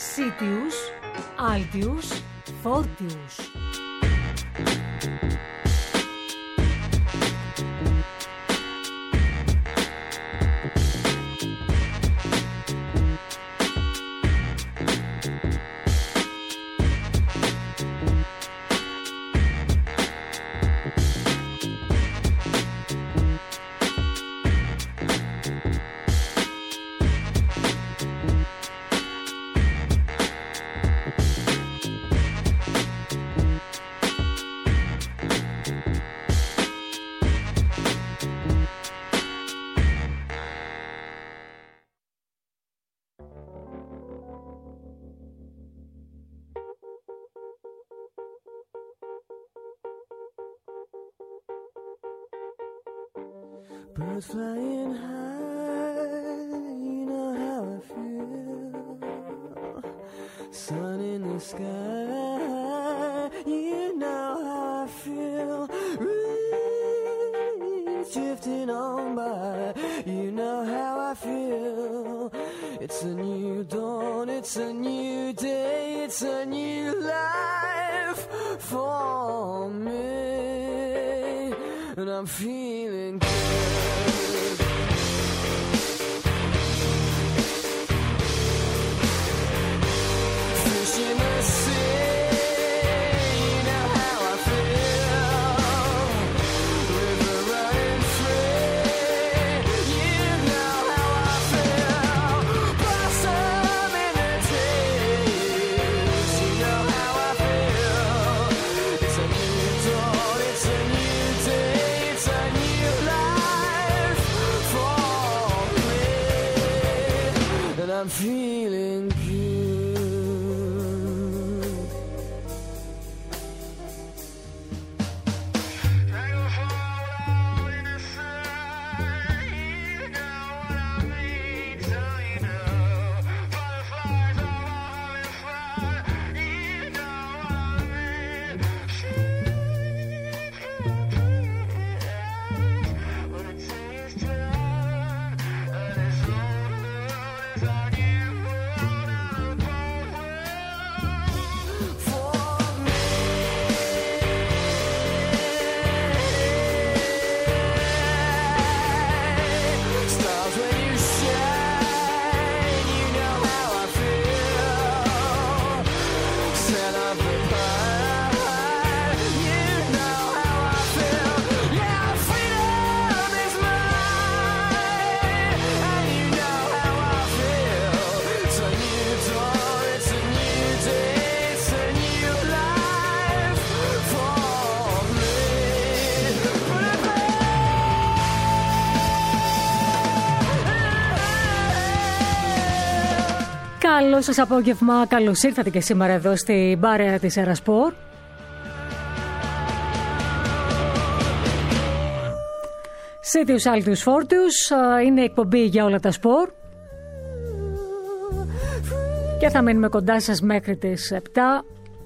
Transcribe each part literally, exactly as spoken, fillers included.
Sitius, Altius, Fortius. Birds flying high, you know how I feel. Sun in the sky, you know how I feel. Reeds drifting on by, you know how I feel. It's a new dawn, it's a new day, it's a new life for me. And I'm feeling good. Fish in the sea, you know how I feel. River running free, you know how I feel. Blossom in the trees, you know how I feel. It's a new dawn, it's a new day. I'm feeling good. Καλό σας απόγευμα, καλώς ήρθατε και σήμερα εδώ στην μπάρα της Ερασπορ. Sitius, Altius, Fortius, είναι εκπομπή για όλα τα σπορ. Και θα μείνουμε κοντά σας μέχρι τις επτά.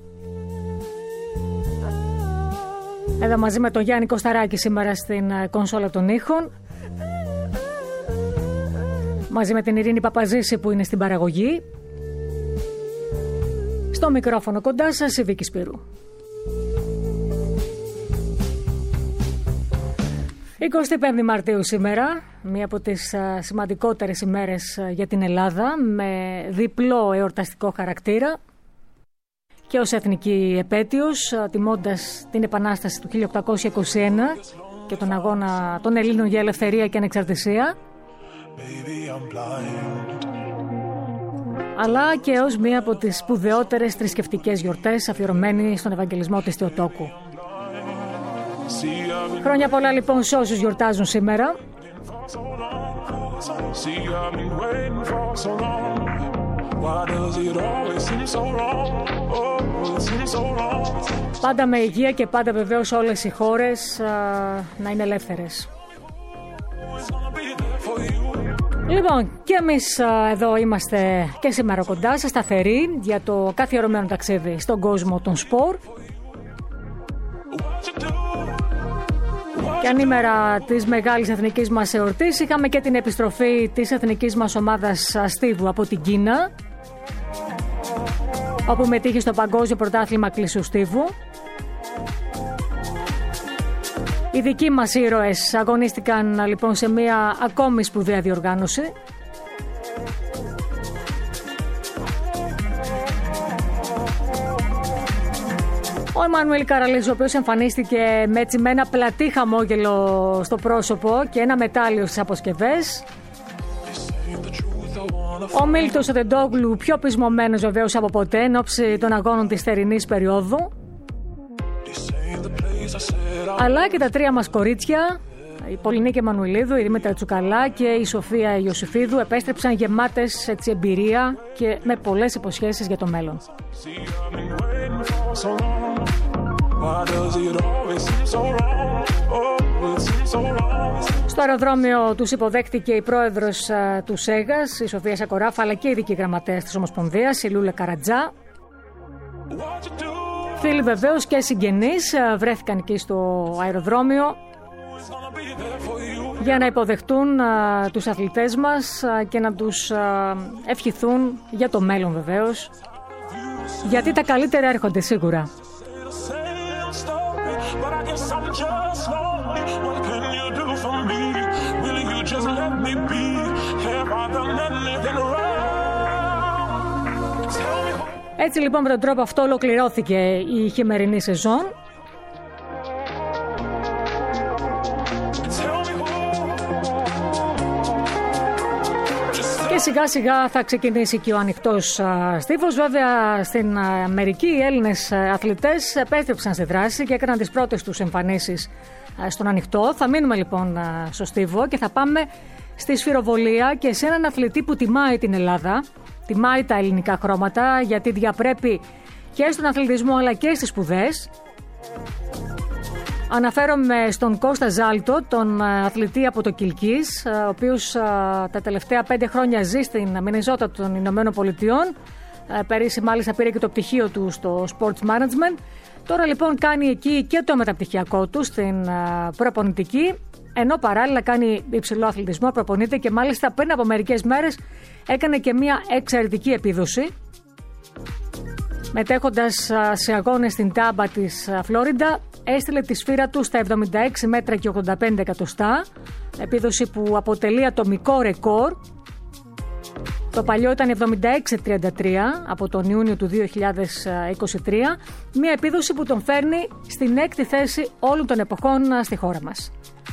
Εδώ μαζί με τον Γιάννη Κωσταράκη σήμερα στην κονσόλα των ήχων. Μαζί με την Ειρήνη Παπαζήση που είναι στην παραγωγή. Στο μικρόφωνο κοντά σας η Βίκη Σπύρου. εικοστή πέμπτη Μαρτίου σήμερα, μία από τις σημαντικότερες ημέρες για την Ελλάδα, με διπλό εορταστικό χαρακτήρα και ως εθνική επέτειος, τιμώντας την Επανάσταση του χίλια οκτακόσια είκοσι ένα και τον αγώνα των Ελλήνων για ελευθερία και ανεξαρτησία, αλλά και ως μία από τις σπουδαιότερες θρησκευτικές γιορτές αφιερωμένη στον Ευαγγελισμό της Θεοτόκου. Χρόνια πολλά λοιπόν σε όσους γιορτάζουν σήμερα. Πάντα με υγεία και πάντα βεβαίως όλες οι χώρες α, να είναι ελεύθερες. Λοιπόν, και εμείς α, εδώ είμαστε και σήμερα κοντά σας, σταθεροί για το καθιερωμένο ταξίδι στον κόσμο των σπορ. Και ανήμερα της μεγάλης εθνικής μας εορτής είχαμε και την επιστροφή της εθνικής μας ομάδας στίβου από την Κίνα. όπου μετήχε στο Παγκόσμιο Πρωτάθλημα Κλεισού Στίβου. Οι δικοί μας ήρωες αγωνίστηκαν λοιπόν σε μια ακόμη σπουδαία διοργάνωση. Ο Εμμανουέλ Καραλής, ο οποίος εμφανίστηκε με, έτσι, με ένα πλατή χαμόγελο στο πρόσωπο και ένα μετάλλιο στις αποσκευές. Ο Μίλτος Οντεντόγλου, πιο πεισμωμένος βεβαίως από ποτέ εν ώψη των αγώνων της θερινής περίοδου. Αλλά και τα τρία μας κορίτσια, η Πολυνίκη Εμμανουηλίδου, η Δήμητρα Τσουκαλά και η Σοφία Ιωσήφιδου, επέστρεψαν γεμάτες έτσι, εμπειρία και με πολλές υποσχέσεις για το μέλλον. Στο αεροδρόμιο τους υποδέχτηκε η πρόεδρος α, του ΣΕΓΑΣ, η Σοφία Σακοράφα, αλλά και η ειδική γραμματέας της Ομοσπονδίας, η Λούλα Καρατζά. Φίλοι βεβαίως και συγγενείς α, βρέθηκαν εκεί στο αεροδρόμιο για να υποδεχτούν α, τους αθλητές μας α, και να τους α, ευχηθούν για το μέλλον βεβαίως, γιατί τα καλύτερα έρχονται σίγουρα. Έτσι λοιπόν με τον τρόπο αυτό ολοκληρώθηκε η χειμερινή σεζόν. Και σιγά σιγά θα ξεκινήσει και ο ανοιχτός στίβος. Βέβαια στην Αμερική οι Έλληνες αθλητές επέστρεψαν στη δράση και έκαναν τις πρώτες τους εμφανίσεις στον ανοιχτό. Θα μείνουμε λοιπόν στο στίβο και θα πάμε στη σφυροβολία και σε έναν αθλητή που τιμάει την Ελλάδα, τιμάει τα ελληνικά χρώματα, γιατί διαπρέπει και στον αθλητισμό αλλά και στις σπουδές. Αναφέρομαι στον Κώστα Ζάλτο, τον αθλητή από το Κιλκής, ο οποίος τα τελευταία πέντε χρόνια ζει στην Μινεζότα των Ηνωμένων Πολιτειών. Πέρυσι μάλιστα πήρε και το πτυχίο του στο Sports Management. Τώρα λοιπόν κάνει εκεί και το μεταπτυχιακό του στην προπονητική, ενώ παράλληλα κάνει υψηλό αθλητισμό, προπονείται και μάλιστα πριν από μερικές μέρες έκανε και μια εξαιρετική επίδοση, μετέχοντας σε αγώνες στην Τάμπα της Φλόριντα. Έστειλε τη σφύρα του στα εβδομήντα έξι μέτρα και ογδόντα πέντε εκατοστά, επίδοση που αποτελεί ατομικό ρεκόρ. Το παλιό ήταν εβδομήντα έξι τριάντα τρία από τον Ιούνιο του δύο χιλιάδες είκοσι τρία, μια επίδοση που τον φέρνει στην έκτη θέση όλων των εποχών στη χώρα μας.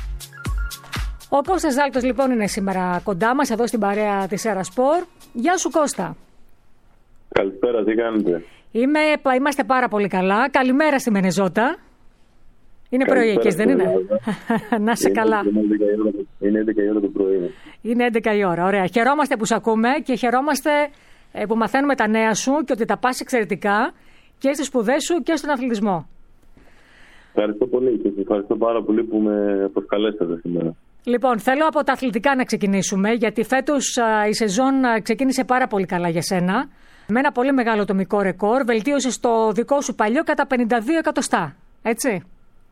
Ο Κώστας Ζάλτος λοιπόν είναι σήμερα κοντά μας εδώ στην παρέα της Ερασπορ. Γεια σου Κώστα. Καλησπέρα, τι κάνετε? Είμαι, είμαστε πάρα πολύ καλά. Καλημέρα στη Μενεζότα. Είναι πρωί εκεί, δεν είναι? Να σε καλά. Είναι έντεκα η ώρα το πρωί. Είναι έντεκα η ώρα, ωραία. Χαιρόμαστε που σε ακούμε και χαιρόμαστε που μαθαίνουμε τα νέα σου και ότι τα πας εξαιρετικά και στις σπουδές σου και στον αθλητισμό. Ευχαριστώ πολύ και ευχαριστώ πάρα πολύ που με προσκαλέσατε σήμερα. Λοιπόν, θέλω από τα αθλητικά να ξεκινήσουμε, γιατί φέτος η σεζόν ξεκίνησε πάρα πολύ καλά για σένα. Με ένα πολύ μεγάλο ατομικό ρεκόρ, βελτίωσες το δικό σου παλιό κατά πενήντα δύο εκατοστά, έτσι?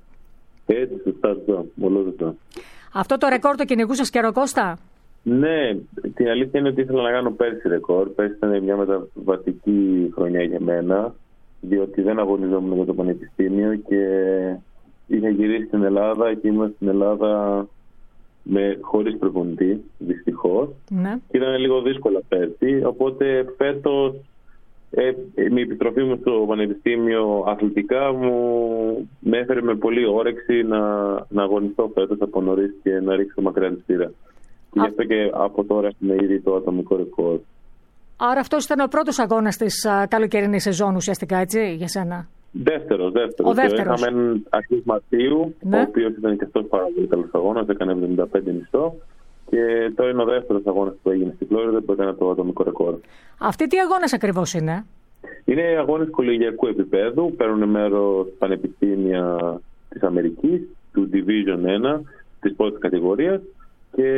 Έτσι, σωστά, σωστά, μολόζωτα. Αυτό το ρεκόρ το κυνηγούσες καιρό, Κώστα? Ναι, την αλήθεια είναι ότι ήθελα να κάνω πέρσι ρεκόρ. Πέρσι ήταν μια μεταβατική χρονιά για μένα, διότι δεν αγωνιζόμουν για το πανεπιστήμιο και είχα γυρίσει στην Ελλάδα και ήμουν στην Ελλάδα με, χωρίς προπονητή, δυστυχώς. Ναι. Και ήταν λίγο δύσκολα πέρσι, οπότε φέτος ε, η επιστροφή μου στο πανεπιστήμιο αθλητικά μου με έφερε με πολύ όρεξη να, να αγωνιστώ φέτος από νωρίς και να ρίξω μακριά τη σφύρα. Και γι' αυτό και από τώρα έχουμε ήδη το ατομικό ρεκόρ. Άρα αυτός ήταν ο πρώτος αγώνας της α, καλοκαιρινής σεζόν ουσιαστικά, έτσι, για σένα? Δεύτερος, δεύτερος. Ο δεύτερος. Είχαμε έναν αρχής Μαρτίου, Ναι. ο οποίος ήταν και αυτός πάρα πολύ καλός αγώνας, έκανε εβδομήντα πέντε μισό. Και τώρα είναι ο δεύτερος αγώνας που έγινε στη Φλόριντα που έκανε το ατομικό ρεκόρ. Αυτοί τι αγώνες ακριβώς είναι? Είναι αγώνες κολεγιακού επίπεδου, παίρνουν μέρος πανεπιστήμια της Αμερικής, του Division ένα, της πρώτης κατηγορίας, και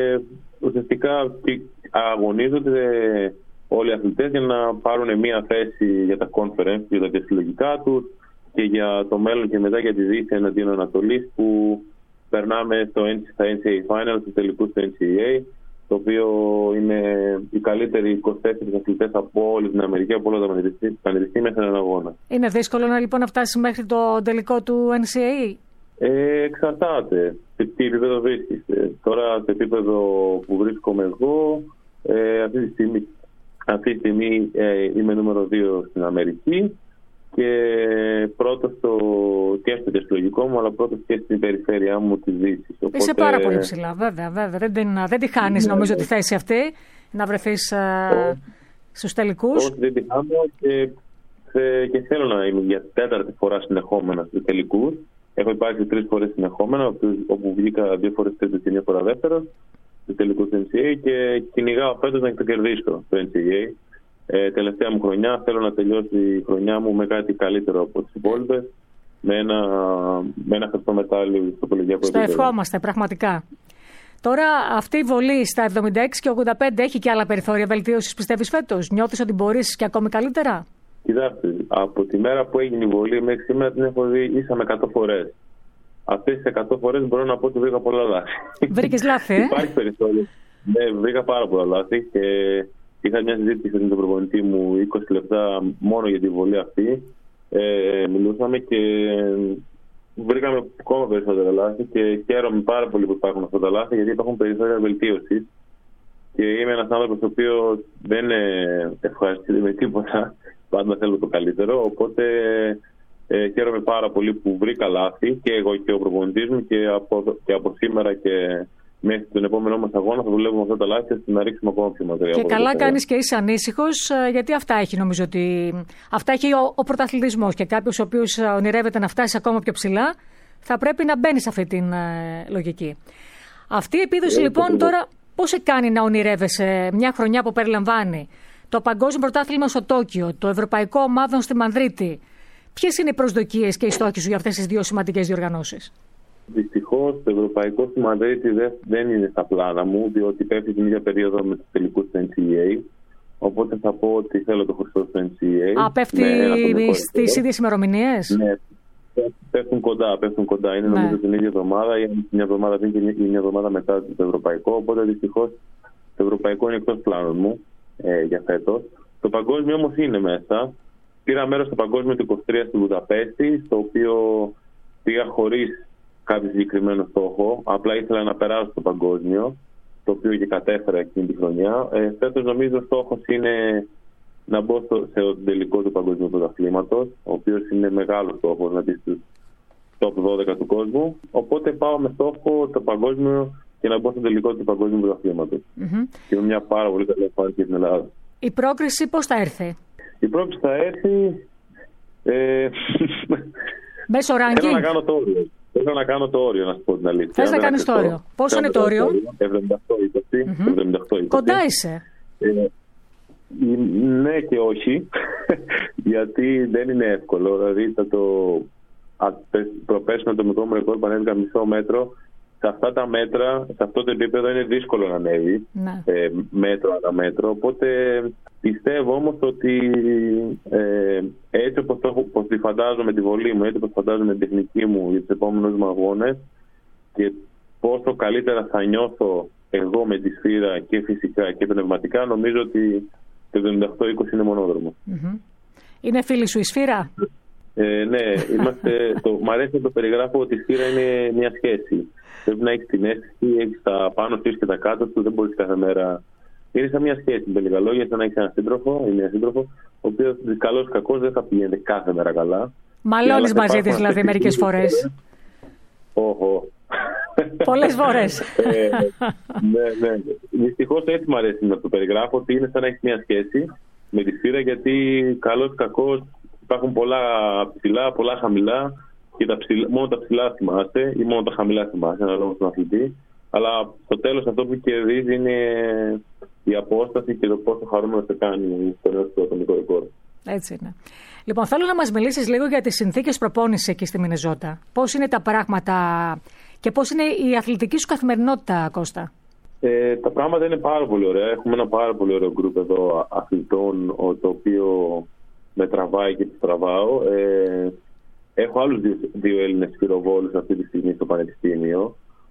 ουσιαστικά αγωνίζονται όλοι οι αθλητές για να πάρουν μια θέση για τα conference, για τα διασυλλογικά τους και για το μέλλον και μετά για τη Δύση εναντίον Ανατολής, που περνάμε στο, στα N C A A Finals, στους τελικούς του N C A A, το οποίο είναι οι καλύτεροι είκοσι τέσσερις αθλητές από όλη την Αμερική, από όλα τα πανεπιστήμια σε έναν αγώνα. Είναι δύσκολο να, λοιπόν, να φτάσει μέχρι το τελικό του N C A A? Ε, εξαρτάται σε τι επίπεδο βρίσκεσαι. Τώρα, σε επίπεδο που βρίσκομαι εγώ, ε, αυτή τη στιγμή, αυτή τη στιγμή ε, είμαι νούμερο δύο στην Αμερική και πρώτος στο, και στο διαστολογικό μου, αλλά πρώτος και στην περιφέρειά μου της Δύσης. Οπότε... Είσαι πάρα πολύ ψηλά, βέβαια. βέβαια. Δεν, την, δεν τη χάνεις, ναι, νομίζω, ναι, τη θέση αυτή, να βρεθείς oh. στους τελικούς. Όχι, δεν τη χάνω και, και θέλω να είμαι για τέταρτη φορά συνεχόμενα στους τελικούς. Έχω υπάρξει τρεις φορές συνεχόμενα, όπου βγήκα δύο φορές τρίτος και μια φορά δεύτερος στους τελικούς του N C A A και κυνηγάω φέτος να το κερδίσω το N C A A. Ε, τελευταία μου χρονιά θέλω να τελειώσει η χρονιά μου με κάτι καλύτερο από τις υπόλοιπες, με ένα, με ένα χρυσό μετάλλιο στο κολεγιακό επίπεδο. Στο ευχόμαστε, πραγματικά. Τώρα, αυτή η βολή στα εβδομήντα έξι και ογδόντα πέντε έχει και άλλα περιθώρια βελτίωσης, πιστεύεις, φέτος? Νιώθεις ότι μπορείς και ακόμη καλύτερα? Κοιτάξτε, από τη μέρα που έγινε η βολή μέχρι σήμερα την έχω δει ίσα με εκατό φορές. Αυτές τις εκατό φορές μπορώ να πω ότι βρήκα πολλά λάθη. Βρήκες λάθη, ε? Υπάρχει περιθώριο. Ναι, βρήκα πάρα πολλά λάθη και είχα μια συζήτηση με τον προπονητή μου είκοσι λεπτά μόνο για τη βολή αυτή. Ε, μιλούσαμε και βρήκαμε ακόμα περισσότερα λάθη και χαίρομαι πάρα πολύ που υπάρχουν αυτά τα λάθη, γιατί υπάρχουν περιθώρια βελτίωσης και είμαι ένας άνθρωπος ο οποίος δεν ευχαριστείται με τίποτα, πάντα θέλω το καλύτερο, οπότε ε, χαίρομαι πάρα πολύ που βρήκα λάθη και εγώ και ο προπονητής μου και από, και από σήμερα και μέχρι τον επόμενό μας αγώνα θα δουλεύουμε αυτά τα λάθη ώστε να ρίξουμε ακόμα πιο μακριά. Και καλά κάνεις και είσαι ανήσυχος, γιατί αυτά έχει, νομίζω ότι αυτά έχει ο, ο πρωταθλητισμός, και κάποιος ο οποίος ονειρεύεται να φτάσει ακόμα πιο ψηλά θα πρέπει να μπαίνει σε αυτή την ε, λογική. Αυτή η επίδοση ε, λοιπόν τώρα πώς σε κάνει να ονειρεύεσαι μια χρονιά που περιλαμβάνει το Παγκόσμιο Πρωτάθλημα στο Τόκιο, το Ευρωπαϊκό Ομάδων στη Μαδρίτη? Ποιες είναι οι προσδοκίες και οι στόχοι σου για αυτές τις δύο σημαντικές διοργανώσεις? Δυστυχώς το Ευρωπαϊκό στη Μαδρίτη δεν είναι στα πλάνα μου, διότι πέφτει την ίδια περίοδο με τους τελικούς του N C A A. Οπότε θα πω ότι θέλω το χρυσό στο N C A A. Α, πέφτει στις ίδιες ημερομηνίες? Ναι, πέφτουν κοντά, πέφτουν κοντά. Είναι, ναι, νομίζω την ίδια εβδομάδα, ή μια εβδομάδα πριν και μια εβδομάδα μετά το Ευρωπαϊκό. Οπότε δυστυχώς το Ευρωπαϊκό είναι εκτός πλάνων μου ε, για φέτος. Το Παγκόσμιο όμως είναι μέσα. Πήρα μέρος στο Παγκόσμιο του είκοσι τρία στη Βουδαπέστη, στο οποίο πήγα χωρίς κάποιο συγκεκριμένο στόχο. Απλά ήθελα να περάσω στο Παγκόσμιο, το οποίο και κατέφερα εκείνη τη χρονιά. Ε, φέτος νομίζω ο στόχος είναι να μπω στο, σε τελικό του Παγκόσμιου Πρωταθλήματος, ο οποίος είναι μεγάλος στόχος, να μπει στους top δώδεκα του κόσμου. Οπότε πάω με στόχο το Παγκόσμιο και να μπω στο τελικό του Παγκόσμιου Πρωταθλήματος. Mm-hmm. Και με μια πάρα πολύ καλή εμφάνιση στην Ελλάδα. Η πρόκριση πώς θα έρθει? Η πρόκριση θα έρθει Ε... Μέσω ranking. Θέλω να κάνω το όριο. Θέλω να κάνω το όριο, να σου πω την αλήθεια. Θες να κάνεις το όριο. Πόσο είναι το όριο? εβδομήντα οκτώ είκοσι. Κοντά είσαι. Ε, ναι και όχι, γιατί δεν είναι εύκολο. Δηλαδή θα το προπέσουμε το μικρό μου ρεκόρ που ανέβηκα μισό μέτρο. Σε αυτά τα μέτρα, σε αυτό το επίπεδο είναι δύσκολο να ανέβει, ναι. ε, μέτρο ανά μέτρο. Οπότε πιστεύω όμως ότι ε, έτσι όπως, το, όπως τη φαντάζομαι τη βολή μου, έτσι όπως φαντάζομαι την τεχνική μου για τους επόμενους μου αγώνες και πόσο καλύτερα θα νιώθω εγώ με τη σφύρα και φυσικά και πνευματικά, νομίζω ότι το εβδομήντα οκτώ είκοσι είναι μονόδρομο. Mm-hmm. Είναι φίλη σου η σφύρα? Ε, ναι, είμαστε, το, μ' αρέσει να το περιγράφω ότι η σφύρα είναι μια σχέση. Πρέπει να έχει την αίσθηση, έχει τα πάνω σου και τα κάτω σου, δεν μπορεί κάθε μέρα. Είναι σαν μια σχέση, με λίγα λόγια, σαν να έχει ένα σύντροφο ή μια σύντροφο, ο οποίο καλό ή κακό δεν θα πηγαίνει κάθε μέρα καλά. Μαλώνει μαζί τη δηλαδή μερικές φορές? Όχι. Πολλές φορές. ε, ναι, ναι. Δυστυχώς έτσι μου αρέσει να το περιγράφω, ότι είναι σαν να έχει μια σχέση με τη σφύρα, γιατί καλό ή κακό υπάρχουν πολλά ψηλά, πολλά χαμηλά. Και τα ψηλά, μόνο τα ψηλά θυμάσαι ή μόνο τα χαμηλά θυμάσαι, ανάλογα στον αθλητή. Αλλά στο τέλος αυτό που κερδίζει είναι η απόσταση και το πόσο χαρούμενο σε κάνει στο νέο του ατομικό ρεκόρ. Έτσι είναι. Λοιπόν, θέλω να μας μιλήσεις λίγο για τις συνθήκες προπόνησης εκεί στη Μινεζότα. Πώς είναι τα πράγματα και πώς είναι η αθλητική σου καθημερινότητα, Κώστα? Ε, τα πράγματα είναι πάρα πολύ ωραία. Έχουμε ένα πάρα πολύ ωραίο γκρουπ εδώ αθλητών, το οποίο με τραβάει και τους τραβάω. Ε, Έχω άλλους δύο, δύο Έλληνες πυροβόλους αυτή τη στιγμή στο Πανεπιστήμιο,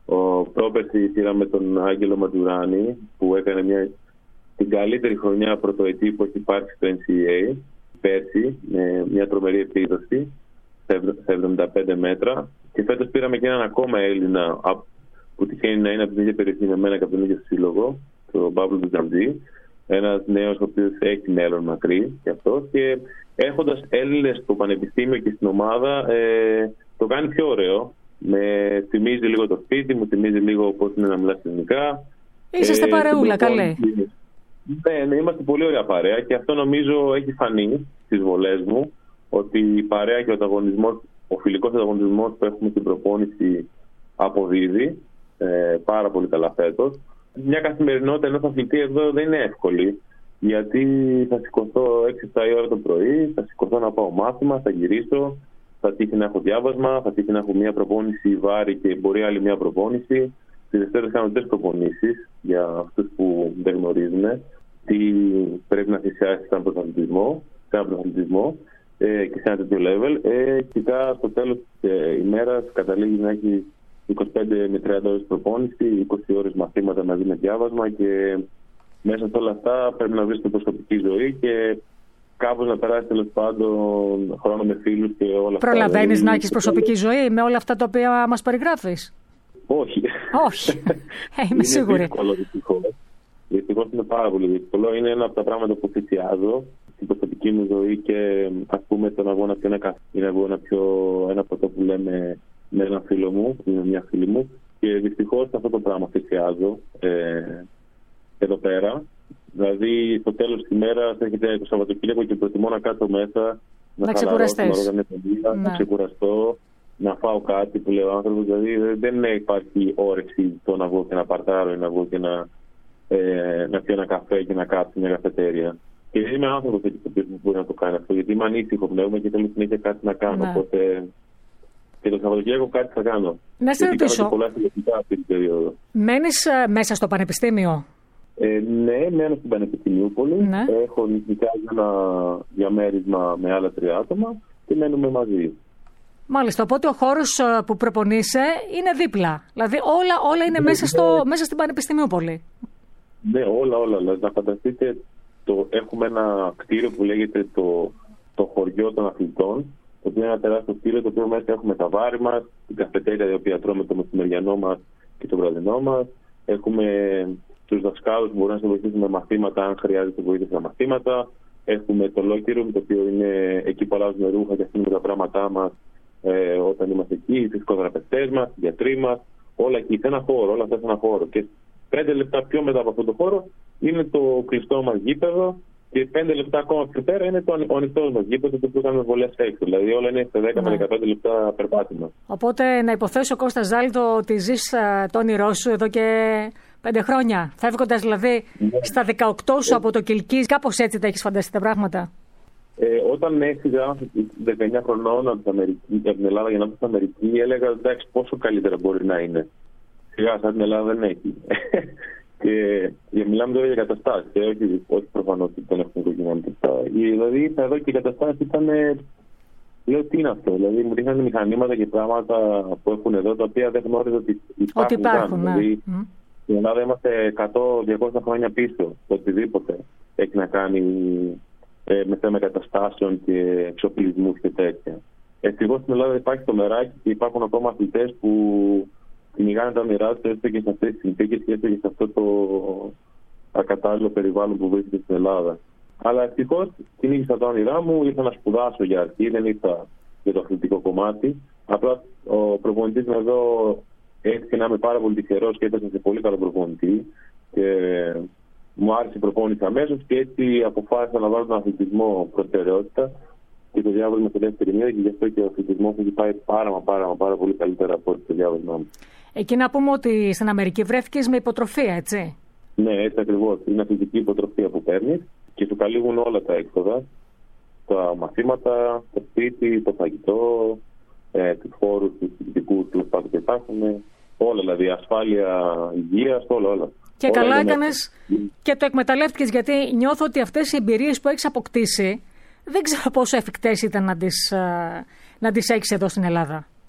Ο πρόπερση σειρά με τον Άγγελο Ματζουράνη, που έκανε μια, την καλύτερη χρονιά πρωτοετή που έχει υπάρξει στο Εν Σι Έι Έι πέρσι, με μια τρομερή επίδοση στα εβδομήντα πέντε μέτρα. Και φέτος πήραμε και έναν ακόμα Έλληνα που τυχαίνει να είναι από την ίδια περιοχή με μένα και από τον ίδιο σύλλογο, τον Παύλο του Τζαμτζή. Ένας νέος ο οποίος έχει μέλλον μακρύ και αυτός. Και έχοντας Έλληνες στο πανεπιστήμιο και στην ομάδα, ε, το κάνει πιο ωραίο. Με θυμίζει λίγο το σπίτι, μου θυμίζει λίγο πώς είναι να μιλάς ελληνικά. Είσαστε ε, παρεούλα, καλέ. Ναι, ναι, είμαστε πολύ ωραία παρέα και αυτό νομίζω έχει φανεί στις βολές μου, ότι η παρέα και ο ανταγωνισμός, ο φιλικός ανταγωνισμός που έχουμε στην προπόνηση αποδίδει ε, πάρα πολύ καλά φέτος. Μια καθημερινότητα ενός αθλητή εδώ δεν είναι εύκολη, γιατί θα σηκωθώ έξι επτά η ώρα το πρωί, θα σηκωθώ να πάω μάθημα, θα γυρίσω, θα τύχει να έχω διάβασμα, θα τύχει να έχω μια προπόνηση βάρη και μπορεί άλλη μια προπόνηση. Τις Δευτέρες κάνω τρεις προπονήσεις για αυτούς που δεν γνωρίζουν τι πρέπει να θυσιάσει σε έναν πρωταθλητισμό, σε έναν πρωταθλητισμό ε, και σε ένα τέτοιο level. Ε, φυσικά στο τέλος της ε, ημέρας καταλήγει να έχει είκοσι πέντε με τριάντα ώρες προπόνηση, είκοσι ώρες μαθήματα μαζί με διάβασμα και μέσα σε όλα αυτά πρέπει να βρεις την προσωπική ζωή και κάπως να περάσει τέλος πάντων χρόνο με φίλους και όλα αυτά. Προλαβαίνεις να έχεις προσωπική ζωή με όλα αυτά τα οποία μας περιγράφεις? Όχι. Όχι. Ε, είμαι σίγουρη. Είναι δύσκολο, δυστυχώς. Δυστυχώς είναι πάρα πολύ δύσκολο. Είναι ένα από τα πράγματα που θυσιάζω στην προσωπική μου ζωή και ας πούμε το να βγω να πιω ένα καφέ ή να βγω να πιω ένα ποτό που λέμε με ένα φίλο μου, με μια φίλη μου. Και δυστυχώς αυτό το πράγμα θυσιάζω ε, εδώ πέρα. Δηλαδή στο τέλος της ημέρας έρχεται το Σαββατοκύριακο και προτιμώ να κάτσω μέσα, να, να ξεκουραστώ, να, ναι. να ξεκουραστώ, να φάω κάτι που λέει ο άνθρωπος. Δηλαδή δεν υπάρχει όρεξη το να βγω και να παρτάρω ή να βγω και να, ε, να πιω ένα καφέ και να κάτσω μια καφετέρια. Και δεν είμαι άνθρωπος που μπορεί να το κάνει αυτό, γιατί είμαι ανήσυχο πνεύμα και θέλω συνέχεια κάτι να κάνω. Ναι. Οπότε και το Σαββατοκύριακο κάτι θα κάνω. Να σε ρωτήσω. Μένεις μέσα στο πανεπιστήμιο? Ε, ναι, μένω στην Πανεπιστημιούπολη. Ναι. Έχω νοικιάσει ένα διαμέρισμα με άλλα τρία άτομα και μένουμε μαζί. Μάλιστα, οπότε ο χώρος που προπονείσαι είναι δίπλα. Δηλαδή όλα, όλα είναι ναι, μέσα, στο, ναι. μέσα στην Πανεπιστημιούπολη. Ναι, όλα, όλα. Δηλαδή, να φανταστείτε, το, έχουμε ένα κτίριο που λέγεται το, το χωριό των αθλητών, το οποίο είναι ένα τεράστιο κτίριο, το οποίο μέσα έχουμε τα βάρη μας, την καφετέρια η οποία τρώμε το μεσημεριανό μας και το βραδινό μας. Έχουμε τους δασκάλους που μπορούν να σε βοηθήσουν με μαθήματα, αν χρειάζεται βοήθεια στα μαθήματα. Έχουμε το locker room, το οποίο είναι εκεί που αλλάζουμε ρούχα και αφήνουμε τα πράγματά μας ε, όταν είμαστε εκεί, οι φυσικοθεραπευτές μας, οι γιατροί μας, όλα εκεί σε ένα χώρο, όλα αυτά σε ένα χώρο. Και πέντε λεπτά πιο μετά από αυτό το χώρο είναι το κλειστό μας γήπεδο και πέντε λεπτά ακόμα πιο πέρα είναι το ανοιχτό μας γήπεδο, το οποίο κάνουμε βολές έξω. Δηλαδή όλα είναι σε δέκα με δεκαπέντε λεπτά περπάτημα. Οπότε να υποθέσω, Κώστα Ζάλτο, ότι ζεις το όνειρό σου εδώ και πέντε χρόνια. Φεύγοντας δηλαδή ναι. στα δεκαοκτώ σου από το Κιλκής, κάπως έτσι τα έχεις φανταστεί τα πράγματα? Ε, όταν έφυγα δεκαεννιά χρονών από την, Αμερική, από την Ελλάδα για να πάω στην Αμερική, έλεγα εντάξει πόσο καλύτερα μπορεί να είναι. Σιγά, σαν την Ελλάδα δεν έχει. Και μιλάμε τώρα για καταστάσεις, και όχι, όχι προφανώς ότι δεν έχουν οικογενειακά αυτά. Δηλαδή εδώ και οι καταστάσεις ήταν. Λέω τι είναι αυτό. Δηλαδή μου δείχνανε μηχανήματα και πράγματα που έχουν εδώ τα οποία δεν γνώριζα ότι υπάρχουν. Ότι υπάρχουν, ναι. Δηλαδή, mm. στην Ελλάδα είμαστε εκατό διακόσια χρόνια πίσω. Οτιδήποτε έχει να κάνει ε, με θέμα καταστάσεων και εξοπλισμούς και τέτοια. Ευτυχώς στην Ελλάδα υπάρχει το μεράκι και υπάρχουν ακόμα αθλητές που κυνηγάνε τα μοιρά τους έστω και σε αυτές τις συνθήκες και έστω και σε αυτό το ακατάλληλο περιβάλλον που βρίσκεται στην Ελλάδα. Αλλά ευτυχώς κυνήγησα τα όνειρά μου, ήρθα να σπουδάσω για αρχή, δεν ήρθα για το αθλητικό κομμάτι. Απλά ο προπονητής μου εδώ έτυχε να είμαι πάρα πολύ τυχερός και έπεσα σε πολύ καλό προπονητή. Και μου άρεσε η προπόνηση αμέσως και έτσι αποφάσισα να βάλω τον αθλητισμό προτεραιότητα και το διάβασμα στη δεύτερη μοίρα και γι' αυτό και ο αθλητισμός έχει πάει πάρα, πάρα, πάρα πολύ καλύτερα από το διάβασμά μου. Εκεί να πούμε ότι στην Αμερική βρέθηκες με υποτροφία, έτσι? Ναι, έτσι ακριβώς. Είναι αθλητική υποτροφία που παίρνεις και σου καλύβουν όλα τα έξοδα. Τα μαθήματα, το σπίτι, το φαγητό, ε, τους χώρους, τους φοιτητικούς που πάντοτε υπάρχουν. Όλα, δηλαδή ασφάλεια, υγεία, όλα, όλα. Και όλα καλά έκανες και το εκμεταλλεύτηκες, γιατί νιώθω ότι αυτές οι εμπειρίες που έχεις αποκτήσει δεν ξέρω πόσο εφικτές ήταν να τις, να τις έχεις εδώ στην Ελλάδα.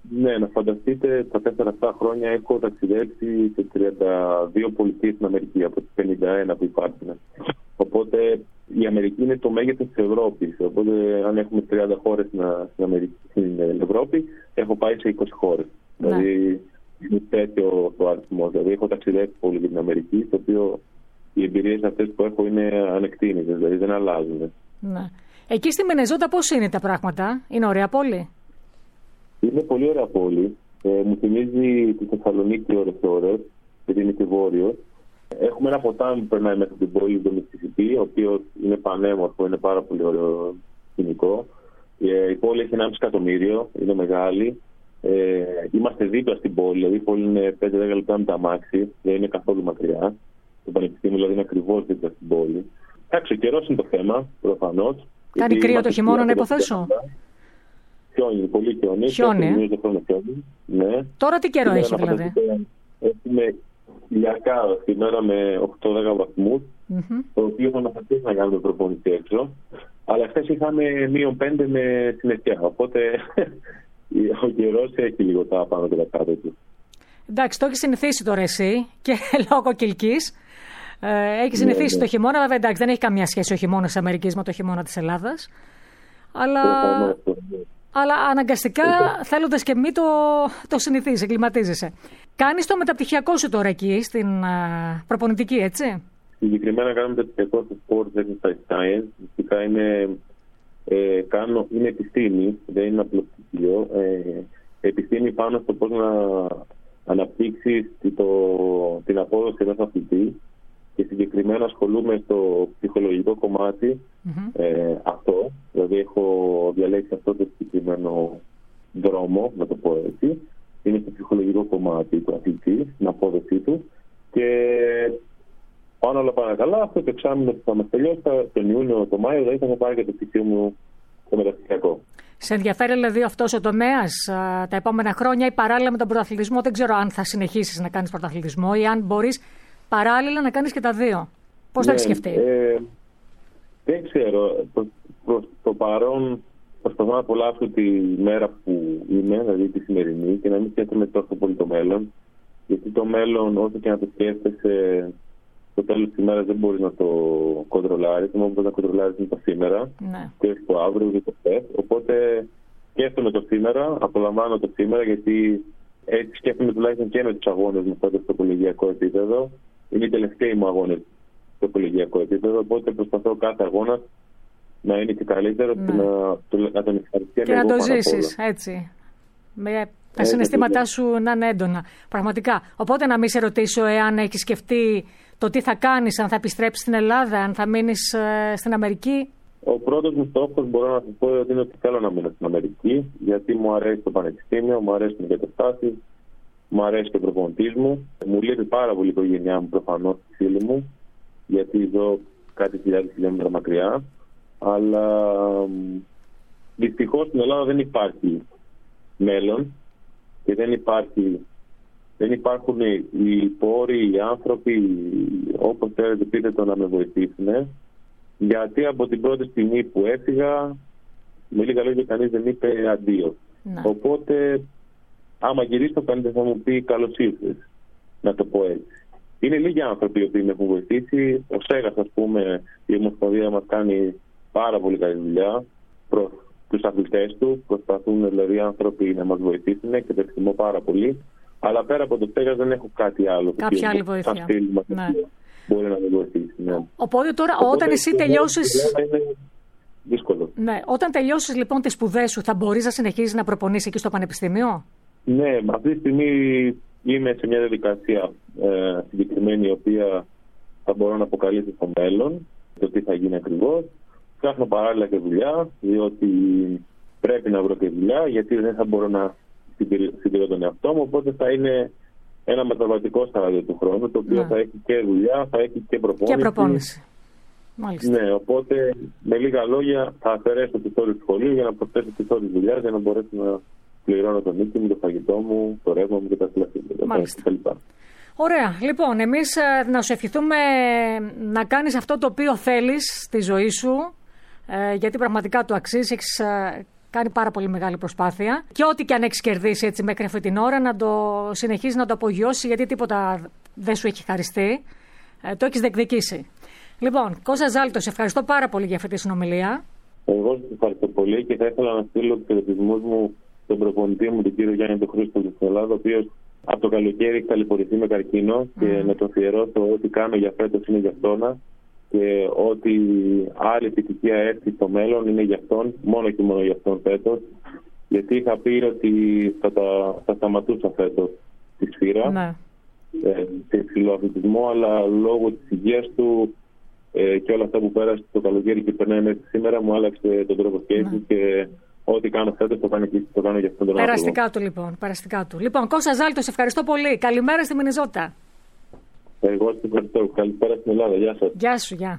Ναι, να φανταστείτε, τα τέσσερα αυτά χρόνια έχω ταξιδέψει σε τριάντα δύο πολιτείες στην Αμερική, από τις πενήντα ένα που υπάρχουν. Οπότε η Αμερική είναι το μέγεθος της Ευρώπης. Οπότε αν έχουμε τριάντα χώρες στην, Αμερική, στην Ευρώπη, έχω πάει σε είκοσι χώρες. Ναι. Δηλαδή είναι τέτοιο το αριθμό. Δηλαδή έχω ταξιδέψει πολύ για την Αμερική, το οποίο οι εμπειρίες αυτές που έχω είναι ανεκτήμητες, δηλαδή δεν αλλάζουν. Ναι. Εκεί στη Μινεζότα πώς είναι τα πράγματα, είναι ωραία πόλη? Είναι πολύ ωραία πόλη. Ε, μου θυμίζει τη Θεσσαλονίκη ώρες-ώρες, γιατί είναι και βόρειο. Έχουμε ένα ποτάμι που περνάει μέσα από την πόλη, το Μιссισιπί, ο οποίος είναι πανέμορφο, είναι πάρα πολύ ωραίο σκηνικό. Ε, η πόλη έχει ενάμιση εκατομμύριο, είναι μεγάλη. Ε, είμαστε δίπλα στην πόλη, δηλαδή η πόλη είναι πέντε δέκα λεπτά με τα αμάξι, δεν είναι καθόλου μακριά. Το πανεπιστήμιο δηλαδή είναι ακριβώς δίπλα στην πόλη. Εντάξει, ο καιρός είναι το θέμα, προφανώς. Κάνει κρύο το χειμώνα, να υποθέσω. Χιόνι, πολύ χιόνι. Χιόνι. Ναι. Τώρα τι καιρό έχει δηλαδή? Έχουμε ηλιακά σήμερα με οκτώ δέκα βαθμούς, mm-hmm. το οποίο θα μας αφήσει να κάνουμε προπόνηση έξω. Αλλά χθες είχαμε μείον πέντε με συννεφιά, οπότε ο καιρός έχει λίγο τα πάνω και τα κάτω του. Εντάξει, το έχει συνηθίσει τώρα εσύ και λόγω Κιλκής. Ε, έχει συνηθίσει ναι, ναι. το χειμώνα, βέβαια εντάξει, δεν έχει καμία σχέση ο χειμώνας της Αμερικής με το χειμώνα της Ελλάδας. Αλλά, αλλά αναγκαστικά θέλοντας και μη το, το συνηθίζεις, εγκληματίζεσαι. Κάνεις το μεταπτυχιακό σου τώρα εκεί, στην uh, προπονητική, έτσι? Συγκεκριμένα κάνω μεταπτυχιακό στο Sports Exercise Science. Φυσικά είναι, ε, κάνω, είναι επιστήμη, δεν είναι απλό πτυχίο. Ε, επιστήμη πάνω στο πώς να αναπτύξεις το, την απόδοση ενός αθλητή. Και συγκεκριμένα ασχολούμαι στο ψυχολογικό κομμάτι mm-hmm. ε, αυτό. Δηλαδή έχω διαλέξει αυτό το συγκεκριμένο δρόμο, να το πω έτσι. Είναι στο ψυχολογικό κομμάτι του αθλητή, στην απόδοσή του. Και πάνω όλα πάνε καλά, αυτό το εξάμηνο που θα μας τελειώσει τον Ιούνιο, τον Μάιο, δηλαδή θα θα πάρει και το πτυχίο μου το μεταπτυχιακό. Σε ενδιαφέρει δηλαδή αυτός ο τομέας τα επόμενα χρόνια ή παράλληλα με τον πρωταθλητισμό? Δεν ξέρω αν θα συνεχίσεις να κάνεις πρωταθλητισμό ή αν μπορείς παράλληλα να κάνεις και τα δύο. Πώς ναι, θα έχεις σκεφτεί? Ε, δεν ξέρω. Προς, προς το παρόν προσπαθώ να απολαύσω τη μέρα που είμαι, δηλαδή τη σημερινή, και να μην σκέφτομαι τόσο πολύ το μέλλον. Γιατί το μέλλον, όσο και να το σκέφτεσαι, στο τέλος της ημέρας δεν μπορείς να το κοντρολάρεις. Το μόνο που μπορείς να κοντρολάρεις είναι το σήμερα, ναι. και όχι το αύριο και το χθες. Οπότε σκέφτομαι το σήμερα, απολαμβάνω το σήμερα, γιατί έτσι σκέφτομαι τουλάχιστον και με τους αγώνες μου τότε στο κολεγιακό επίπεδο. Είναι οι τελευταίοι μου αγώνες στο κολεγιακό επίπεδο, οπότε προσπαθώ κάθε αγώνα να είναι και καλύτερο, ναι. και να, να τον ευχαριστεί και να το ζήσεις έτσι. Με τα έτσι, συναισθήματά έτσι. Σου να είναι έντονα. Πραγματικά. Οπότε να μην σε ρωτήσω εάν έχεις σκεφτεί το τι θα κάνεις, αν θα επιστρέψεις στην Ελλάδα, αν θα μείνεις ε, στην Αμερική. Ο πρώτος μου στόχος, μπορώ να σας πω, ότι είναι ότι θέλω να μείνω στην Αμερική, γιατί μου αρέσει το πανεπιστήμιο, μου αρέσουν οι εγκαταστάσεις, μου αρέσει και ο προπονητής μου. Μου λείπει πάρα πολύ η οικογένειά μου, προφανώς, τη φίλη μου, γιατί ζω κάτι χιλιάδες χιλιόμετρα μακριά. Αλλά δυστυχώς στην Ελλάδα δεν υπάρχει μέλλον και δεν, υπάρχει, δεν υπάρχουν οι πόροι, οι άνθρωποι, όπως θέλετε πείτε το, να με βοηθήσουν. Γιατί από την πρώτη στιγμή που έφυγα, με λίγα λόγια, κανείς δεν είπε αντίο. Ναι. Οπότε, άμα γυρίσω, κανείς θα μου πει καλώς ήρθες, να το πω έτσι. Είναι λίγοι άνθρωποι οι οποίοι με έχουν βοηθήσει. Ο Σέγας, ας πούμε, η Ομοσπονδία μας κάνει πάρα πολύ καλή δουλειά προς τους αθλητές του. Προσπαθούν δηλαδή οι άνθρωποι να μας βοηθήσουν και το εκτιμώ πάρα πολύ. Αλλά πέρα από το Σέγας δεν έχω κάτι άλλο. Κάποια άλλη βοήθεια. Ναι. Μπορεί να με βοηθήσει. Ναι. Οπότε τώρα, Οπότε, όταν εσύ τελειώσεις. Είναι δύσκολο. Ναι. Όταν τελειώσεις λοιπόν τις σπουδές σου, θα μπορείς να συνεχίσεις να προπονείς εκεί στο πανεπιστήμιο? Ναι, αυτή τη στιγμή είμαι σε μια διαδικασία ε, συγκεκριμένη, η οποία θα μπορώ να αποκαλύψω στο μέλλον το τι θα γίνει ακριβώς. Ψάχνω παράλληλα και δουλειά, διότι πρέπει να βρω και δουλειά, γιατί δεν θα μπορώ να συντηρώ τον εαυτό μου. Οπότε θα είναι ένα μεταβατικό στάδιο του χρόνου, το οποίο ναι. θα έχει και δουλειά, θα έχει και προπόνηση. Και προπόνηση. Μάλιστα. Ναι, οπότε με λίγα λόγια θα αφαιρέσω τις ώρες του σχολείου για να προσθέσω τις ώρες δουλειάς, για να μπορέσω να πληρώνω τον νίκη μου, το φαγητό μου, το ρεύμα μου και τα λοιπά. Ωραία. Λοιπόν, εμείς να σου ευχηθούμε να κάνεις αυτό το οποίο θέλεις στη ζωή σου, γιατί πραγματικά το αξίζει. Έχεις Κάνει πάρα πολύ μεγάλη προσπάθεια. Και ό,τι και αν έχει κερδίσει έτσι μέχρι αυτή την ώρα, να το συνεχίσει να το απογειώσει, γιατί τίποτα δεν σου έχει χαριστεί. Ε, το έχει διεκδικήσει. Λοιπόν, Κώστα Ζάλτο, σε ευχαριστώ πάρα πολύ για αυτή τη συνομιλία. Εγώ σας ευχαριστώ πολύ και θα ήθελα να στείλω τους χαιρετισμούς μου στον προπονητή μου, τον κύριο Γιάννη τον Χρήστο στην Ελλάδα, ο οποίος από το καλοκαίρι έχει ταλαιπωρηθεί με καρκίνο, mm. και να το αφιερώσω ό,τι κάνω για φέτος είναι για αυτόν, και ό,τι άλλη επιτυχία έρθει στο μέλλον είναι για αυτόν, μόνο και μόνο για αυτόν φέτος, γιατί είχα πει ότι θα, τα, θα σταματούσα φέτος τη σφύρα, mm. ε, σε ψηλοαθλητισμό, αλλά λόγω της υγείας του ε, και όλα αυτά που πέρασε το καλοκαίρι και περνάει μέχρι σήμερα μου άλλαξε τον τρόπο σκέψης, mm. και ό,τι κάνω φέτος το κάνω, το κάνω για αυτόν τον άνθρωπο. Περαστικά του λοιπόν, περαστικά του. Λοιπόν, Κώστα Ζάλτο, σε ευχαριστώ πολύ. Καλημέρα στη Μινεζότα. Εγώ σας ευχαριστώ. Καλησπέρα στην Ελλάδα. Γεια σας. Γεια σου, γεια.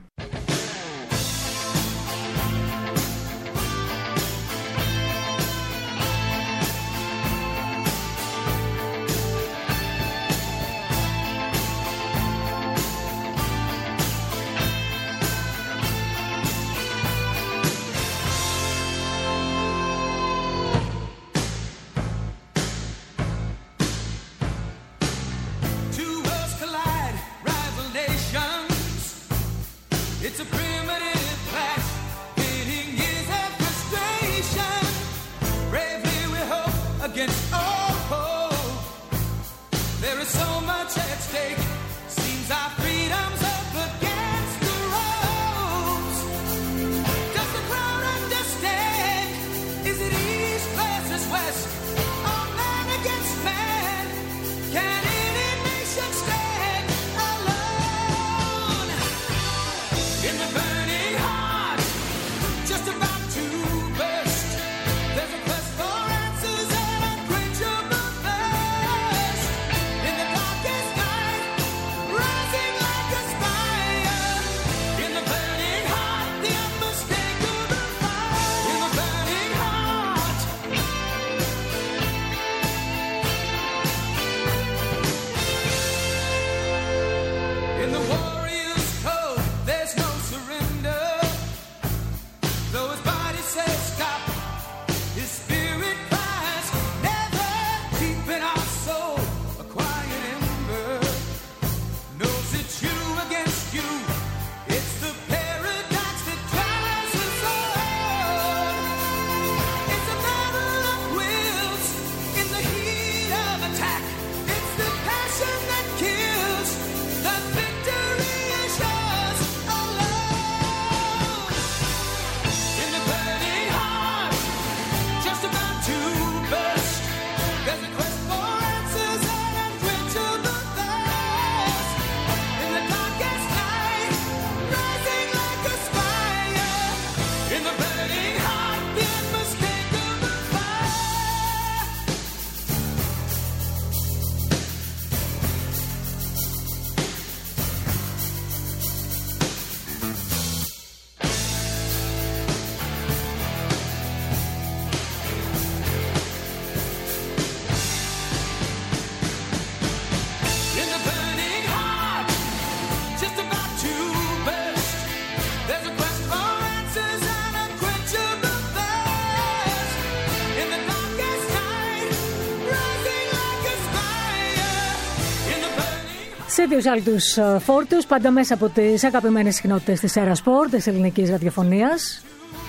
Σε ίδιους άλλους φόρτους, πάντα μέσα από τις αγαπημένες συχνότητες της Έρα Σπορτ, της ελληνικής ραδιοφωνίας.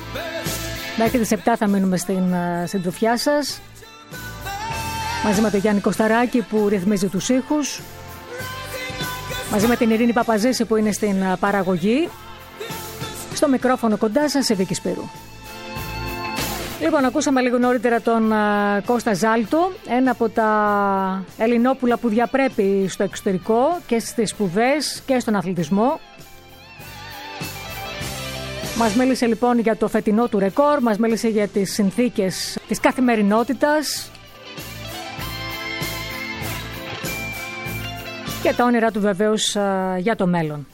Μέχρι τις επτά θα μείνουμε στην συντροφιά σας, μαζί με τον Γιάννη Κωσταράκη που ρυθμίζει τους ήχους, μαζί με την Ειρήνη Παπαζήση που είναι στην παραγωγή. Στο μικρόφωνο κοντά σας, η Βίκη Σπύρου. Λοιπόν, ακούσαμε λίγο νωρίτερα τον uh, Κώστα Ζάλτο, ένα από τα Ελληνόπουλα που διαπρέπει στο εξωτερικό και στις σπουδές και στον αθλητισμό. Μας μίλησε λοιπόν για το φετινό του ρεκόρ, μας μίλησε για τις συνθήκες της καθημερινότητας και τα όνειρά του βεβαίως uh, για το μέλλον.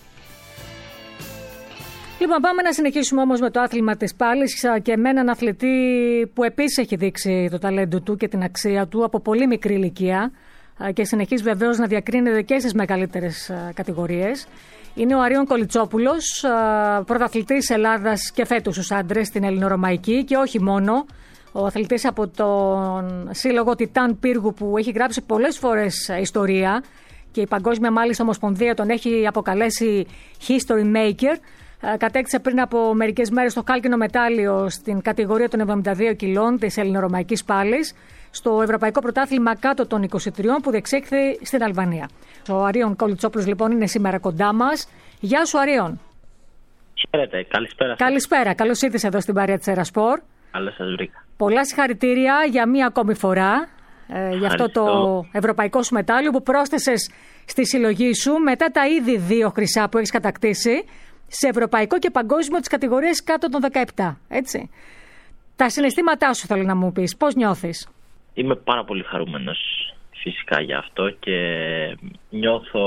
Λοιπόν, πάμε να συνεχίσουμε όμως με το άθλημα της πάλης και με έναν αθλητή που επίσης έχει δείξει το ταλέντο του και την αξία του από πολύ μικρή ηλικία και συνεχίζει βεβαίως να διακρίνεται και στις μεγαλύτερες κατηγορίες. Είναι ο Αρίων Κολιτσόπουλος, πρωταθλητής Ελλάδας και φέτος στους άντρες στην ελληνορωμαϊκή και όχι μόνο, Ο αθλητής από τον σύλλογο Τιτάν Πύργου, που έχει γράψει πολλές φορές ιστορία και η Παγκόσμια μάλιστα Ομοσπονδία τον έχει αποκαλέσει History Maker, κατέκτησε πριν από μερικές μέρες το χάλκινο μετάλλιο στην κατηγορία των εβδομήντα δύο κιλών της ελληνορωμαϊκής πάλης στο Ευρωπαϊκό Πρωτάθλημα κάτω των είκοσι τρία που διεξήχθη στην Αλβανία. Ο Αρίων Κολουτσόπουλος λοιπόν είναι σήμερα κοντά μας. Γεια σου Αρίων. Χαίρετε, καλησπέρα. Καλησπέρα, καλώς ήρθες εδώ στην παρέα της Ερασπορ. Καλώς σας βρήκα. Πολλά συγχαρητήρια για μία ακόμη φορά ε, για αυτό το ευρωπαϊκό σου μετάλλιο που πρόσθεσες στη συλλογή σου μετά τα ήδη δύο χρυσά που έχεις κατακτήσει σε ευρωπαϊκό και παγκόσμιο της κατηγορίας κάτω των δεκαεπτά, έτσι. Τα συναισθήματά σου θέλω να μου πεις, πώς νιώθεις? Είμαι πάρα πολύ χαρούμενος φυσικά για αυτό και νιώθω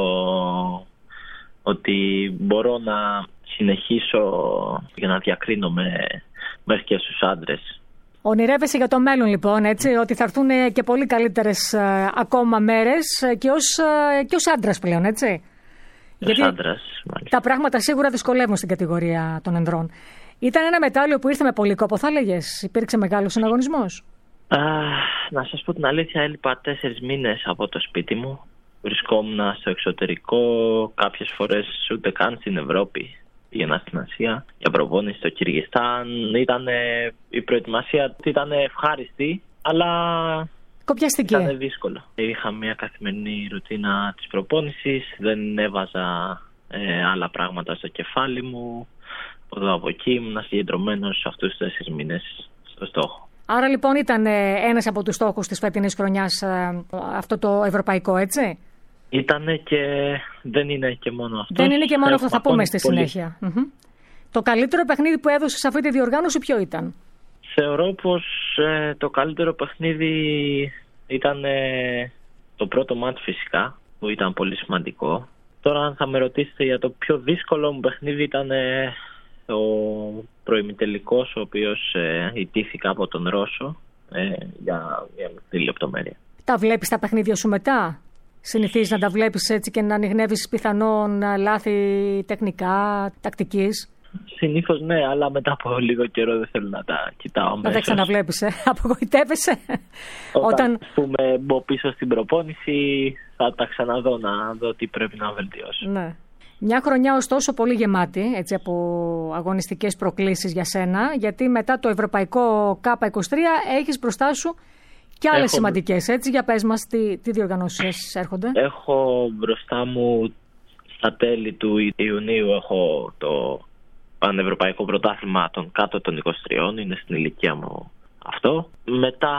ότι μπορώ να συνεχίσω για να διακρίνομαι μέχρι και στους άντρες. Ονειρεύεσαι για το μέλλον λοιπόν, έτσι, ότι θα έρθουν και πολύ καλύτερες ε, ακόμα μέρες και ως, ε, και ως άντρας πλέον, έτσι. Γιατί άντρας, τα πράγματα σίγουρα δυσκολεύουν στην κατηγορία των ανδρών. Ήταν ένα μετάλλιο που ήρθε με πολύ κόπο, θα έλεγες? Υπήρξε μεγάλος συναγωνισμός? Α, να σας πω την αλήθεια, έλειπα τέσσερις μήνες από το σπίτι μου. Βρισκόμουν στο εξωτερικό, κάποιες φορές ούτε καν στην Ευρώπη. Πήγαινα στην Ασία για προπόνηση στο Κυργιστάν. Ήτανε, η προετοιμασία ήταν ευχάριστη, αλλά κοπιαστική. Ήταν δύσκολο. Είχα μια καθημερινή ρουτίνα της προπόνησης, δεν έβαζα ε, άλλα πράγματα στο κεφάλι μου. Από εδώ από εκεί ήμουν συγκεντρωμένος σε αυτούς τους τέσσερις μήνες στο στόχο. Άρα λοιπόν ήταν ένας από τους στόχους της φετινής χρονιάς αυτό το ευρωπαϊκό, έτσι? Ήτανε και δεν είναι και μόνο αυτό. Δεν είναι και μόνο αυτό, θα πούμε στη συνέχεια. Mm-hmm. Το καλύτερο παιχνίδι που έδωσε σε αυτή τη διοργάνωση ποιο ήταν? Θεωρώ πως ε, το καλύτερο παιχνίδι ήταν ε, το πρώτο μάτς φυσικά, που ήταν πολύ σημαντικό. Τώρα αν θα με ρωτήσετε για το πιο δύσκολο μου παιχνίδι ήταν ε, ο προημιτελικός, ο οποίος ε, ιτήθηκα από τον Ρώσο ε, για μια μικρή λεπτομέρεια. Τα βλέπεις τα παιχνίδια σου μετά? Συνηθίζεις να τα βλέπεις έτσι και να ανιγνεύεις πιθανόν λάθη τεχνικά, τακτικής? Συνήθως ναι, αλλά μετά από λίγο καιρό δεν θέλω να τα κοιτάω αμέσως. Να τα ξαναβλέπεις, ε? Απογοητεύεσαι? Όταν, Όταν... πούμε, μπω πίσω στην προπόνηση θα τα ξαναδώ να δω τι πρέπει να βελτιώσω. Ναι. Μια χρονιά ωστόσο πολύ γεμάτη έτσι, από αγωνιστικές προκλήσεις για σένα, γιατί μετά το Ευρωπαϊκό Κάπα είκοσι τρία έχεις μπροστά σου και άλλες Έχω... σημαντικές, έτσι, για πες μας τι, τι διοργανώσεις έρχονται. Έχω μπροστά μου στα τέλη του Ιουνίου έχω το Πανευρωπαϊκό Πρωτάθλημα των κάτω των είκοσι τριών, είναι στην ηλικία μου αυτό. Μετά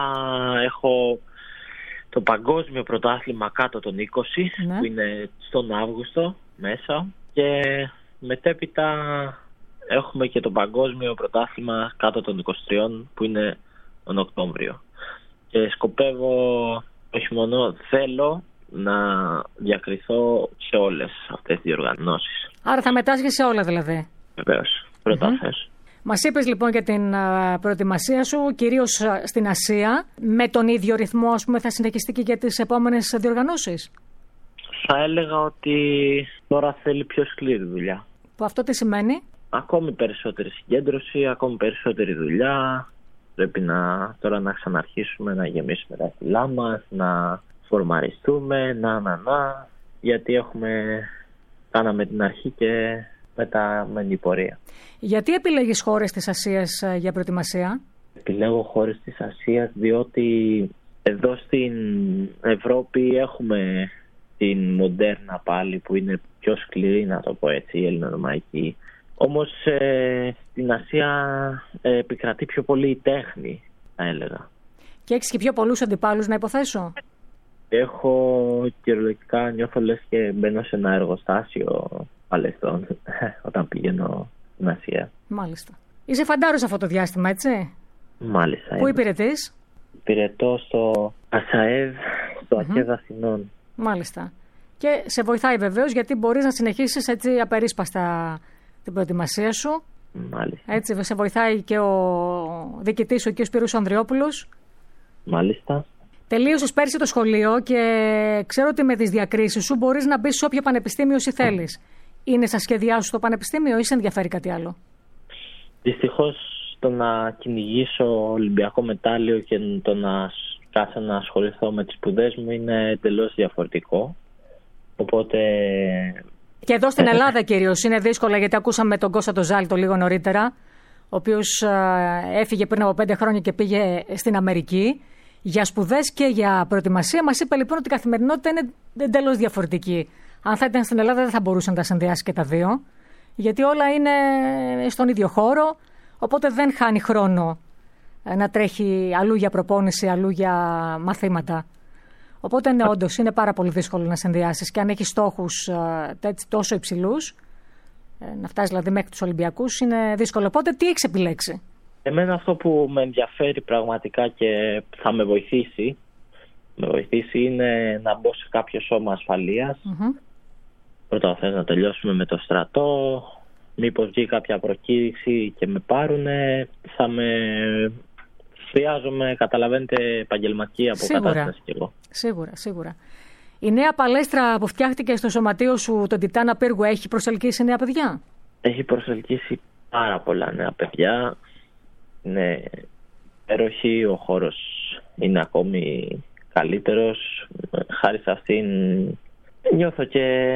έχω το Παγκόσμιο Πρωτάθλημα κάτω των είκοσι, ναι, που είναι στον Αύγουστο μέσα, και μετέπειτα έχουμε και το Παγκόσμιο Πρωτάθλημα κάτω των είκοσι τριών που είναι τον Οκτώβριο. Και σκοπεύω, όχι μόνο θέλω, να διακριθώ σε όλες αυτές τις διοργανώσεις. Άρα θα μετάσχεις σε όλα δηλαδή? Βεβαίως, πρώτα mm-hmm. θες. Μας είπες λοιπόν για την uh, προετοιμασία σου, κυρίως uh, στην Ασία. Με τον ίδιο ρυθμό, ας πούμε, θα συνεχιστεί και για τις επόμενες διοργανώσεις? Θα έλεγα ότι τώρα θέλει πιο σκληρή δουλειά. Που αυτό τι σημαίνει? Ακόμη περισσότερη συγκέντρωση, ακόμη περισσότερη δουλειά. Πρέπει να, τώρα να ξαναρχίσουμε να γεμίσουμε τα φυλά μας, να φορμαριστούμε, να, να, να. Γιατί έχουμε, κάναμε την αρχή και μετά μένει η πορεία. Γιατί επιλέγεις χώρες της Ασίας για προετοιμασία? Επιλέγω χώρες της Ασίας διότι εδώ στην Ευρώπη έχουμε την μοντέρνα πάλι που είναι πιο σκληρή, να το πω έτσι, η ελληνορωμαϊκή. Όμως ε, στην Ασία ε, επικρατεί πιο πολύ η τέχνη, θα έλεγα. Και έχεις και πιο πολλούς αντιπάλους, να υποθέσω? Έχω κυριολεκτικά, νιώθω λες και μπαίνω σε ένα εργοστάσιο παλαιστών όταν πηγαίνω στην Ασία. Μάλιστα. Είσαι φαντάρος αυτό το διάστημα, έτσι? Μάλιστα. Πού υπηρετείς? Υπηρετώ στο ΑΣΑΕΒ, στο mm-hmm. ΑΚΕΔ Αθηνών. Μάλιστα. Και σε βοηθάει βεβαίως γιατί μπορείς να συνεχίσεις έτσι απερίσπαστα την προετοιμασία σου. Μάλιστα. Έτσι, σε βοηθάει και ο διοικητής, ο κ. Σπύρος Ανδριόπουλος. Μάλιστα. Τελείωσες πέρσι το σχολείο και ξέρω ότι με τις διακρίσεις σου μπορείς να μπεις σε όποιο πανεπιστήμιο εσύ θέλεις. Είναι στα σχέδιά σου το πανεπιστήμιο ή σε ενδιαφέρει κάτι άλλο? Δυστυχώς το να κυνηγήσω Ολυμπιακό μετάλλιο και το να κάτσω να ασχοληθώ με τις σπουδές μου είναι εντελώς διαφορετικό. Οπότε... Και εδώ στην Ελλάδα κυρίως είναι δύσκολα, γιατί ακούσαμε τον Κώστα τον Ζάλτο λίγο νωρίτερα, ο οποίος έφυγε πριν από πέντε χρόνια και πήγε στην Αμερική για σπουδές και για προετοιμασία. Μας είπε λοιπόν ότι η καθημερινότητα είναι εντελώς διαφορετική. Αν θα ήταν στην Ελλάδα δεν θα μπορούσε να τα συνδυάσει και τα δύο, γιατί όλα είναι στον ίδιο χώρο, οπότε δεν χάνει χρόνο να τρέχει αλλού για προπόνηση, αλλού για μαθήματα. Οπότε ναι, όντως είναι πάρα πολύ δύσκολο να συνδυάσεις, και αν έχεις στόχους τόσο υψηλούς, να φτάσεις δηλαδή μέχρι τους Ολυμπιακούς, είναι δύσκολο. Οπότε τι έχεις επιλέξει? Εμένα αυτό που με ενδιαφέρει πραγματικά και θα με βοηθήσει, με βοηθήσει είναι να μπω σε κάποιο σώμα ασφαλείας. Mm-hmm. Πρώτα θες να τελειώσουμε με το στρατό, μήπως βγει κάποια προκήρυξη και με πάρουνε, θα με... Χρειάζομαι, καταλαβαίνετε, επαγγελματική αποκατάσταση κι εγώ. Σίγουρα, σίγουρα. Η νέα παλέστρα που φτιάχτηκε στο σωματείο σου, τον Τιτάνα Πύργου, έχει προσελκύσει νέα παιδιά? Έχει προσελκύσει πάρα πολλά νέα παιδιά. Είναι υπέροχη, ο χώρος είναι ακόμη καλύτερος. Χάρη σε αυτήν νιώθω και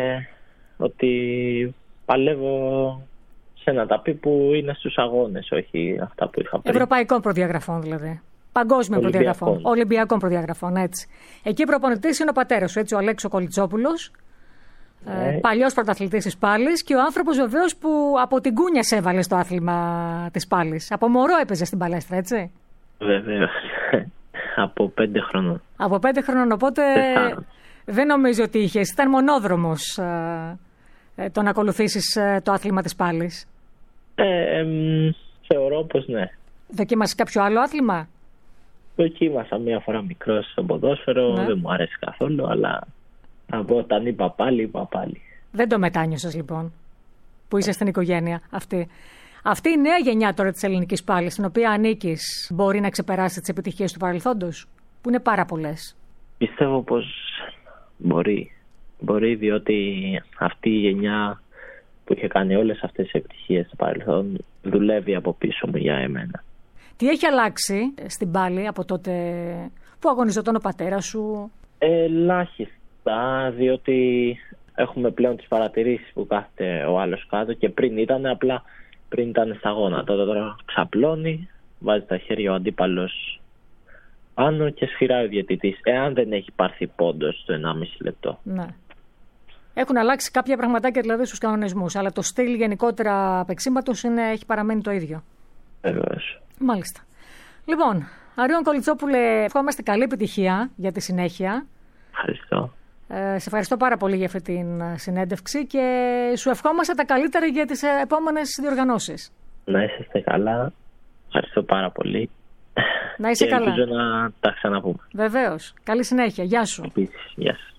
ότι παλεύω σε ένα ταπί που είναι στους αγώνες, όχι αυτά που είχα πριν. Ευρωπαϊκών προδιαγραφών δηλαδή. Παγκόσμιων προδιαγραφών. Ολυμπιακών προδιαγραφών, έτσι. Εκεί προπονητής είναι ο πατέρας σου, έτσι, ο Αλέξο Κολιτσόπουλος. Ναι. Ε, παλιός πρωταθλητής της πάλης και ο άνθρωπος βεβαίως που από την κούνια σε έβαλε στο άθλημα της πάλης. Από μωρό έπαιζε στην παλέστρα, έτσι. Βεβαίως. Από πέντε χρονών. Από πέντε χρονών, οπότε δεν νομίζω ότι είχες. Ήταν μονόδρομος ε, ε, το να ακολουθήσεις ε, το άθλημα της πάλης. Ε, ε, θεωρώ πως ναι. Δοκίμασες κάποιο άλλο άθλημα? Δοκίμασα μία φορά μικρός στο ποδόσφαιρο, ναι. Δεν μου αρέσει καθόλου, αλλά από όταν είπα πάλι, είπα πάλι. Δεν το μετάνιωσες λοιπόν, που είσαι στην οικογένεια αυτή. Αυτή η νέα γενιά τώρα της ελληνικής πάλης, στην οποία ανήκεις, μπορεί να ξεπεράσει τις επιτυχίες του παρελθόντος, που είναι πάρα πολλές? Πιστεύω πως μπορεί. Μπορεί, διότι αυτή η γενιά που είχε κάνει όλες αυτές τις επιτυχίες στο παρελθόν δουλεύει από πίσω μου για εμένα. Τι έχει αλλάξει στην πάλη από τότε που αγωνιζόταν ο πατέρας σου? Ελάχιστα, διότι έχουμε πλέον τις παρατηρήσεις που κάθεται ο άλλος κάτω, και πριν ήταν απλά πριν ήταν στα γόνατα. Τώρα ξαπλώνει, βάζει τα χέρια ο αντίπαλος πάνω και σφυράει ο διαιτητής, εάν δεν έχει πάρθει πόντος στο ενάμιση λεπτό. Ναι. Έχουν αλλάξει κάποια πραγματάκια δηλαδή στους κανονισμούς, αλλά το στυλ γενικότερα παίξηματος έχει παραμένει το ίδιο. Βεβαίως. Μάλιστα. Λοιπόν, Αρίων Κολιτσόπουλε, ευχόμαστε καλή επιτυχία για τη συνέχεια. Ευχαριστώ. Ε, σε ευχαριστώ πάρα πολύ για αυτή την συνέντευξη και σου ευχόμαστε τα καλύτερα για τις επόμενες διοργανώσεις. Να είσαστε καλά. Ευχαριστώ πάρα πολύ. Να είσαι και καλά. Ελπίζω να τα ξαναπούμε. Βεβαίως. Καλή συνέχεια. Γεια σου. Επίσης. Γεια σας.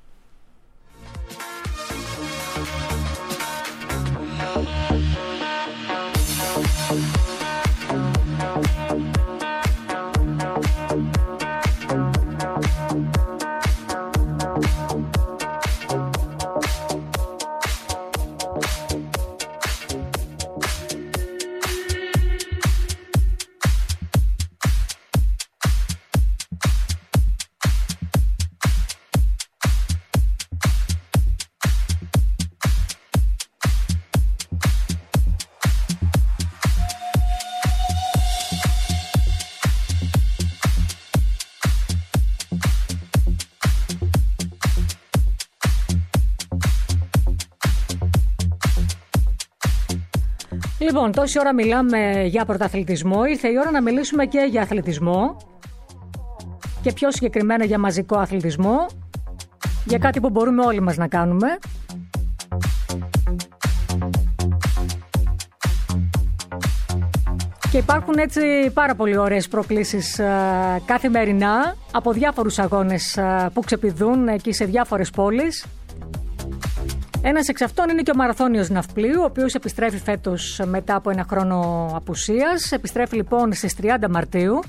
Λοιπόν, τόση ώρα μιλάμε για πρωταθλητισμό, ήρθε η ώρα να μιλήσουμε και για αθλητισμό και πιο συγκεκριμένα για μαζικό αθλητισμό, για κάτι που μπορούμε όλοι μας να κάνουμε. Και υπάρχουν έτσι πάρα πολύ ωραίες προκλήσεις ε, καθημερινά από διάφορους αγώνες ε, που ξεπηδούν εκεί σε διάφορες πόλεις. Ένας εξ αυτών είναι και ο Μαραθώνιος Ναυπλίου, ο οποίος επιστρέφει φέτος μετά από ένα χρόνο απουσίας. Επιστρέφει λοιπόν στις τριάντα Μαρτίου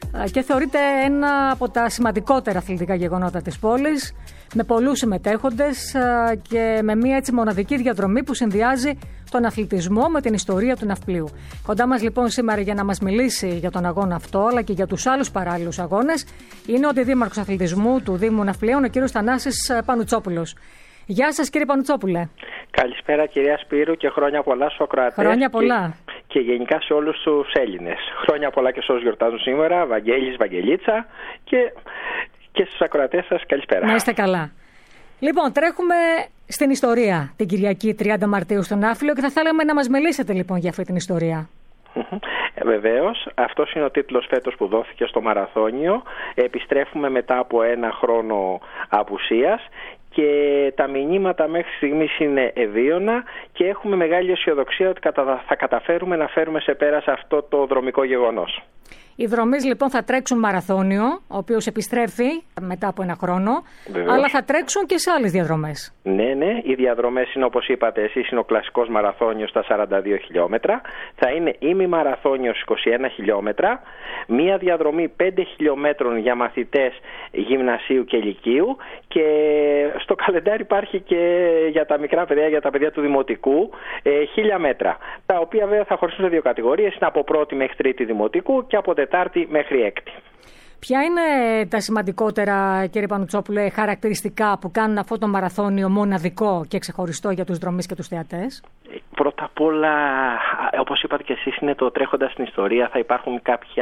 και θεωρείται ένα από τα σημαντικότερα αθλητικά γεγονότα της πόλης, με πολλούς συμμετέχοντες και με μια έτσι μοναδική διαδρομή που συνδυάζει τον αθλητισμό με την ιστορία του ναυπλίου. Κοντά μας λοιπόν σήμερα για να μας μιλήσει για τον αγώνα αυτό αλλά και για τους άλλους παράλληλους αγώνες είναι ο Αντιδήμαρχος Αθλητισμού του Δήμου Ναυπλίων, ο κύριος Θανάσης Πανουτσόπουλος. Γεια σας κύριε Πανουτσόπουλε. Καλησπέρα κυρία Σπύρου και χρόνια πολλά στους ακροατές. Χρόνια πολλά. Και, και γενικά σε όλους τους Έλληνες. Χρόνια πολλά και σε όσους γιορτάζουν σήμερα, Βαγγέλης, Βαγγελίτσα και, και στους ακροατές σας καλησπέρα. Να είστε καλά. Λοιπόν, τρέχουμε στην ιστορία την Κυριακή τριάντα Μαρτίου στο Ναύπλιο και θα θέλαμε να μας μιλήσετε λοιπόν για αυτή την ιστορία. Ε, βεβαίως, αυτός είναι ο τίτλος φέτος που δόθηκε στο μαραθώνιο. Επιστρέφουμε μετά από ένα χρόνο απουσίας και τα μηνύματα μέχρι στιγμής είναι ευίωνα και έχουμε μεγάλη αισιοδοξία ότι θα καταφέρουμε να φέρουμε σε πέρα σε αυτό το δρομικό γεγονός. Οι δρομείς λοιπόν θα τρέξουν μαραθώνιο, ο οποίος επιστρέφει μετά από ένα χρόνο, Βεβαίως. Αλλά θα τρέξουν και σε άλλες διαδρομές. Ναι, ναι, οι διαδρομές είναι όπως είπατε εσείς, είναι ο κλασικός μαραθώνιος στα σαράντα δύο χιλιόμετρα, θα είναι ημιμαραθώνιος είκοσι ένα χιλιόμετρα, μία διαδρομή πέντε χιλιόμετρων για μαθητές γυμνασίου και λυκείου και στο καλεντάρι υπάρχει και για τα μικρά παιδιά, για τα παιδιά του δημοτικού, ε, χίλια μέτρα, τα οποία βέβαια θα χωριστούν σε δύο κατηγορίες, είναι από πρώτη μέχρι τρίτη δημοτικού και από τετάρτη μέχρι έκτη. Ποια είναι τα σημαντικότερα, κύριε Πανουτσόπουλε, χαρακτηριστικά που κάνουν αυτό το μαραθώνιο μοναδικό και ξεχωριστό για τους δρομείς και τους θεατές? Πρώτα απ' όλα, όπως είπατε και εσείς, είναι το τρέχοντας στην ιστορία. Θα υπάρχουν κάποια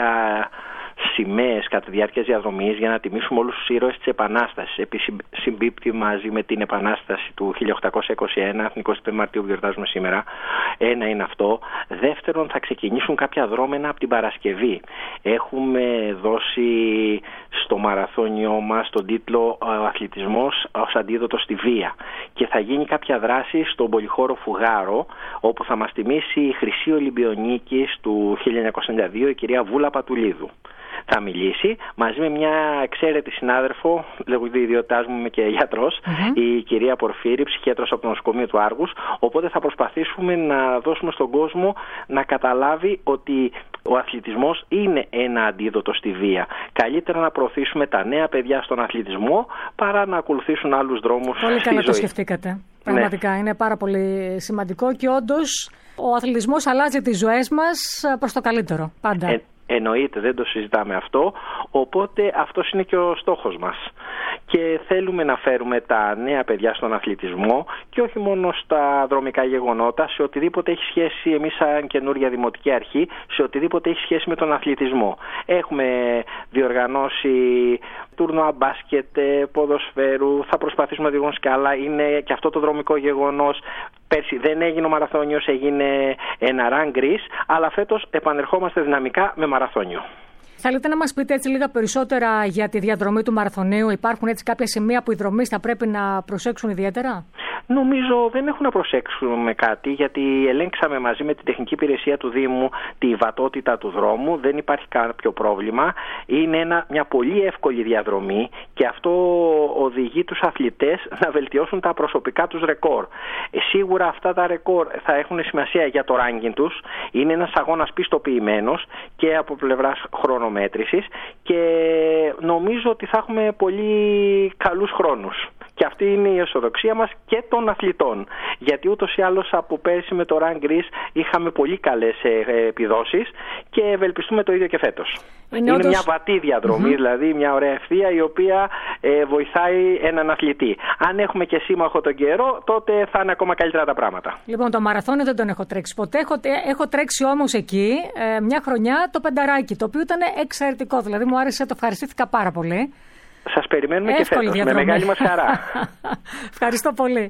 σημαίες κατά τη διάρκεια της διαδρομής για να τιμήσουμε όλους τους ήρωες της Επανάστασης. Επίσης συμπίπτει μαζί με την Επανάσταση του χίλια οκτακόσια είκοσι ένα, την εικοστή πέμπτη Μαρτίου που γιορτάζουμε σήμερα. Ένα είναι αυτό. Δεύτερον, θα ξεκινήσουν κάποια δρόμενα από την Παρασκευή. Έχουμε δώσει στο μαραθώνιό μας τον τίτλο «Ο αθλητισμός ως αντίδοτο στη βία» και θα γίνει κάποια δράση στον πολυχώρο Φουγάρο, όπου θα μας τιμήσει η χρυσή Ολυμπιονίκης του χίλια εννιακόσια ενενήντα δύο, η κυρία Βούλα Πατουλίδου. Θα μιλήσει μαζί με μια εξαίρετη συνάδελφο, λέγω η ιδιότητά μου, είμαι και γιατρός, mm-hmm. η κυρία Πορφύρη, ψυχίατρος από το νοσοκομείο του Άργους. Οπότε θα προσπαθήσουμε να δώσουμε στον κόσμο να καταλάβει ότι ο αθλητισμός είναι ένα αντίδοτο στη βία. Καλύτερα να προωθήσουμε τα νέα παιδιά στον αθλητισμό παρά να ακολουθήσουν άλλους δρόμους. Πολύ στη καλά ζωή. Το σκεφτήκατε. Πραγματικά ναι. Είναι πάρα πολύ σημαντικό και όντως ο αθλητισμός αλλάζει τις ζωές μας προς το καλύτερο. Πάντα. Ε, Εννοείται, δεν το συζητάμε αυτό, οπότε αυτός είναι και ο στόχος μας. Και θέλουμε να φέρουμε τα νέα παιδιά στον αθλητισμό και όχι μόνο στα δρομικά γεγονότα, σε οτιδήποτε έχει σχέση, εμείς σαν καινούργια δημοτική αρχή, σε οτιδήποτε έχει σχέση με τον αθλητισμό. Έχουμε διοργανώσει τουρνουά μπάσκετ, ποδοσφαίρου, θα προσπαθήσουμε να διηγούμε σκάλα, είναι και αυτό το δρομικό γεγονός. Πέρσι δεν έγινε ο μαραθώνιος, έγινε ένα run race, αλλά φέτος επανερχόμαστε δυναμικά με μαραθώνιο. Θέλετε να μας πείτε έτσι λίγα περισσότερα για τη διαδρομή του μαραθωνίου? Υπάρχουν έτσι κάποια σημεία που οι δρομείς θα πρέπει να προσέξουν ιδιαίτερα? Νομίζω δεν έχουν να προσέξουμε κάτι, γιατί ελέγξαμε μαζί με την τεχνική υπηρεσία του Δήμου τη βατότητα του δρόμου, δεν υπάρχει κάποιο πρόβλημα. Είναι ένα, μια πολύ εύκολη διαδρομή και αυτό οδηγεί τους αθλητές να βελτιώσουν τα προσωπικά τους ρεκόρ. Ε, σίγουρα αυτά τα ρεκόρ θα έχουν σημασία για το ranking τους. Είναι ένας αγώνας πιστοποιημένος και από πλευράς χρονομέτρησης και νομίζω ότι θα έχουμε πολύ καλούς χρόνους. Και αυτή είναι η αισιοδοξία μας και των αθλητών. Γιατί ούτως ή άλλως από πέρσι με το Run Greece είχαμε πολύ καλές επιδόσεις και ευελπιστούμε το ίδιο και φέτος. Είναι, είναι όντως μια βατή διαδρομή, mm-hmm. δηλαδή μια ωραία ευθεία η οποία ε, βοηθάει έναν αθλητή. Αν έχουμε και σύμμαχο τον καιρό, τότε θα είναι ακόμα καλύτερα τα πράγματα. Λοιπόν, το μαραθώνιο δεν τον έχω τρέξει ποτέ. Έχω, έχω τρέξει όμως εκεί ε, μια χρονιά το πενταράκι, το οποίο ήταν εξαιρετικό. Δηλαδή μου άρεσε, το ευχαριστήθηκα πάρα πολύ. Σας περιμένουμε εύκολη και φέτος, διαδρομή. Με μεγάλη μας χαρά. Ευχαριστώ πολύ.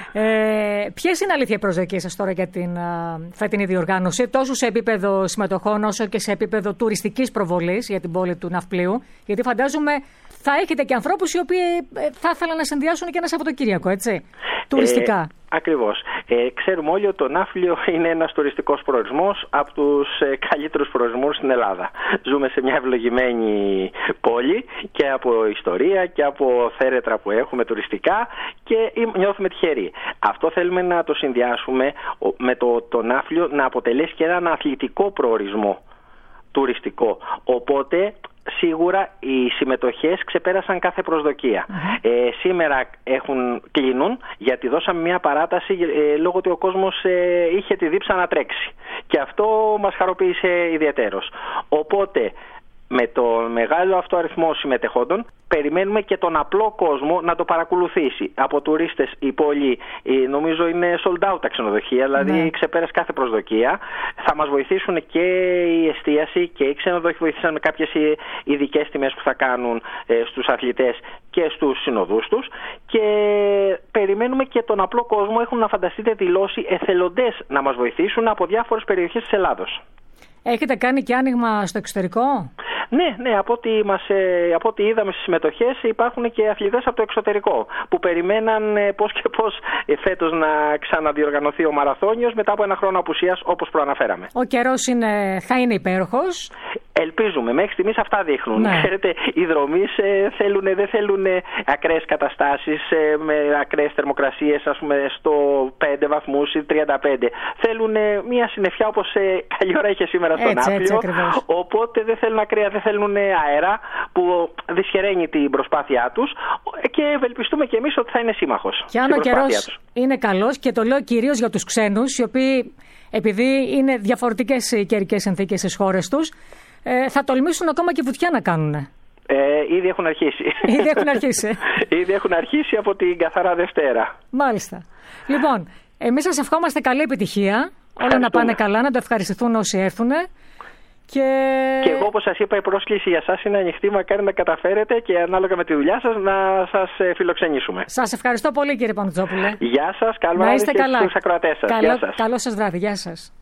Ε, ποιες είναι αλήθεια οι προσδοκίες σας τώρα για την uh, φετινή διοργάνωση, τόσο σε επίπεδο συμμετοχών όσο και σε επίπεδο τουριστικής προβολής για την πόλη του Ναυπλίου? Γιατί φαντάζομαι θα έχετε και ανθρώπους οι οποίοι θα ήθελαν να συνδυάσουν και ένα Σαββατοκύριακο, έτσι, τουριστικά. Ε, ακριβώς. Ε, ξέρουμε όλοι ότι το Ναύπλιο είναι ένας τουριστικός προορισμός από τους ε, καλύτερους προορισμούς στην Ελλάδα. Ζούμε σε μια ευλογημένη πόλη και από ιστορία και από θέρετρα που έχουμε τουριστικά και νιώθουμε τυχεροί. Αυτό θέλουμε να το συνδυάσουμε με το, το Ναύπλιο να αποτελέσει και έναν αθλητικό προορισμό τουριστικό. Οπότε σίγουρα οι συμμετοχές ξεπέρασαν κάθε προσδοκία. Mm-hmm. Ε, σήμερα έχουν, κλείνουν γιατί δώσαμε μια παράταση ε, λόγω ότι ο κόσμος ε, είχε τη δίψα να τρέξει. Και αυτό μας χαροποίησε ιδιαιτέρως. Οπότε, με το μεγάλο αυτό αριθμό συμμετεχόντων, περιμένουμε και τον απλό κόσμο να το παρακολουθήσει. Από τουρίστες η πόλη νομίζω είναι sold out τα ξενοδοχεία, δηλαδή ναι. ξεπέρασε κάθε προσδοκία. Θα μας βοηθήσουν και η εστίαση και οι ξενοδοχοί βοηθήσαν με κάποιες ειδικές τιμές που θα κάνουν στους αθλητές και στους συνοδούς τους. Και περιμένουμε και τον απλό κόσμο, έχουν να φανταστείτε δηλώσει εθελοντές να μας βοηθήσουν από διάφορες περιοχές της Ελλάδος. Έχετε κάνει και άνοιγμα στο εξωτερικό? Ναι, ναι, από ό,τι, μας, από ό,τι είδαμε στις συμμετοχές υπάρχουν και αθλητές από το εξωτερικό που περιμέναν πώς και πώς φέτος να ξαναδιοργανωθεί ο μαραθώνιος μετά από ένα χρόνο απουσίας όπως προαναφέραμε. Ο καιρός είναι, θα είναι υπέροχος. Ελπίζουμε, μέχρι στιγμής αυτά δείχνουν. Ναι. Ξέρετε, οι δρομείς ε, θέλουν, δεν θέλουν ακραίες καταστάσεις ε, με ακραίες θερμοκρασίες, ας πούμε στο πέντε βαθμούς ή τριάντα πέντε. Θέλουν ε, μια συννεφιά όπως ε, καλή ώρα είχε σήμερα στον έτσι, Άπλιο. Έτσι, οπότε δεν θέλουν ακραία, δεν θέλουν αέρα που δυσχεραίνει την προσπάθειά τους και ευελπιστούμε και εμείς ότι θα είναι σύμμαχος. Και αν ο καιρός είναι καλός, και το λέω κυρίως για τους ξένους, οι οποίοι επειδή είναι διαφορετικές οι καιρικές συνθήκες στις χώρες τους, ε, θα τολμήσουν ακόμα και βουτιά να κάνουν. Ε, ήδη έχουν αρχίσει. Ήδη έχουν αρχίσει. Ήδη έχουν αρχίσει από την καθαρά Δευτέρα. Μάλιστα. Λοιπόν, εμείς σας ευχόμαστε καλή επιτυχία. Όλα να πάνε καλά, να το ευχαριστηθούν όσοι έρθουν. Και... και εγώ, όπως σας είπα, η πρόσκληση για σας είναι ανοιχτή, μακάρι να καταφέρετε και ανάλογα με τη δουλειά σας να σας φιλοξενήσουμε. Σας ευχαριστώ πολύ, κύριε Πανουτζόπουλε. Γεια σας, καλό βράδυ και στους ακροατές σας. Καλό, Γεια σας. Καλό σας βράδυ, γεια σας.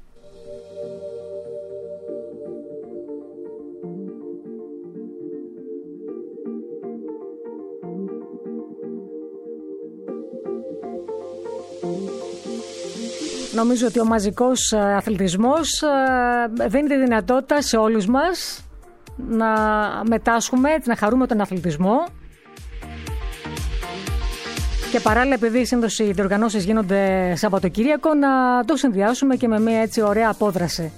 Νομίζω ότι ο μαζικός αθλητισμός δίνει τη δυνατότητα σε όλους μας να μετάσχουμε, να χαρούμε τον αθλητισμό και παράλληλα, επειδή σύντοση οι διοργανώσεις γίνονται Σαββατοκύριακο, να το συνδυάσουμε και με μια έτσι ωραία απόδραση.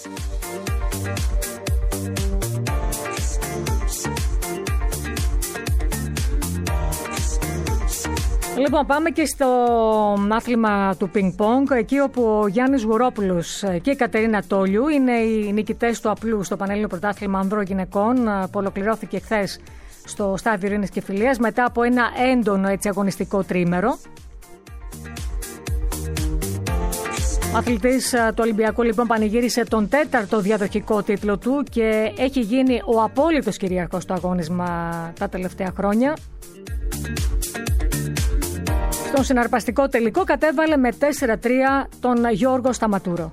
Λοιπόν, πάμε και στο άθλημα του πινκ-πονγκ, εκεί όπου ο Γιάννης Γουρόπουλος και η Κατερίνα Τόλιου είναι οι νικητές του απλού στο Πανελλήνιο Πρωτάθλημα Ανδρών Γυναικών, που ολοκληρώθηκε χθες στο Στάδιο Ειρήνης και Φιλίας μετά από ένα έντονο έτσι, αγωνιστικό τρίμερο. Ο αθλητής του Ολυμπιακού λοιπόν πανηγύρισε τον τέταρτο διαδοχικό τίτλο του και έχει γίνει ο απόλυτος κυρίαρχος στο αγώνισμα τα τελευταία χρόνια. Στον συναρπαστικό τελικό κατέβαλε με τέσσερα τρία τον Γιώργο Σταματούρο.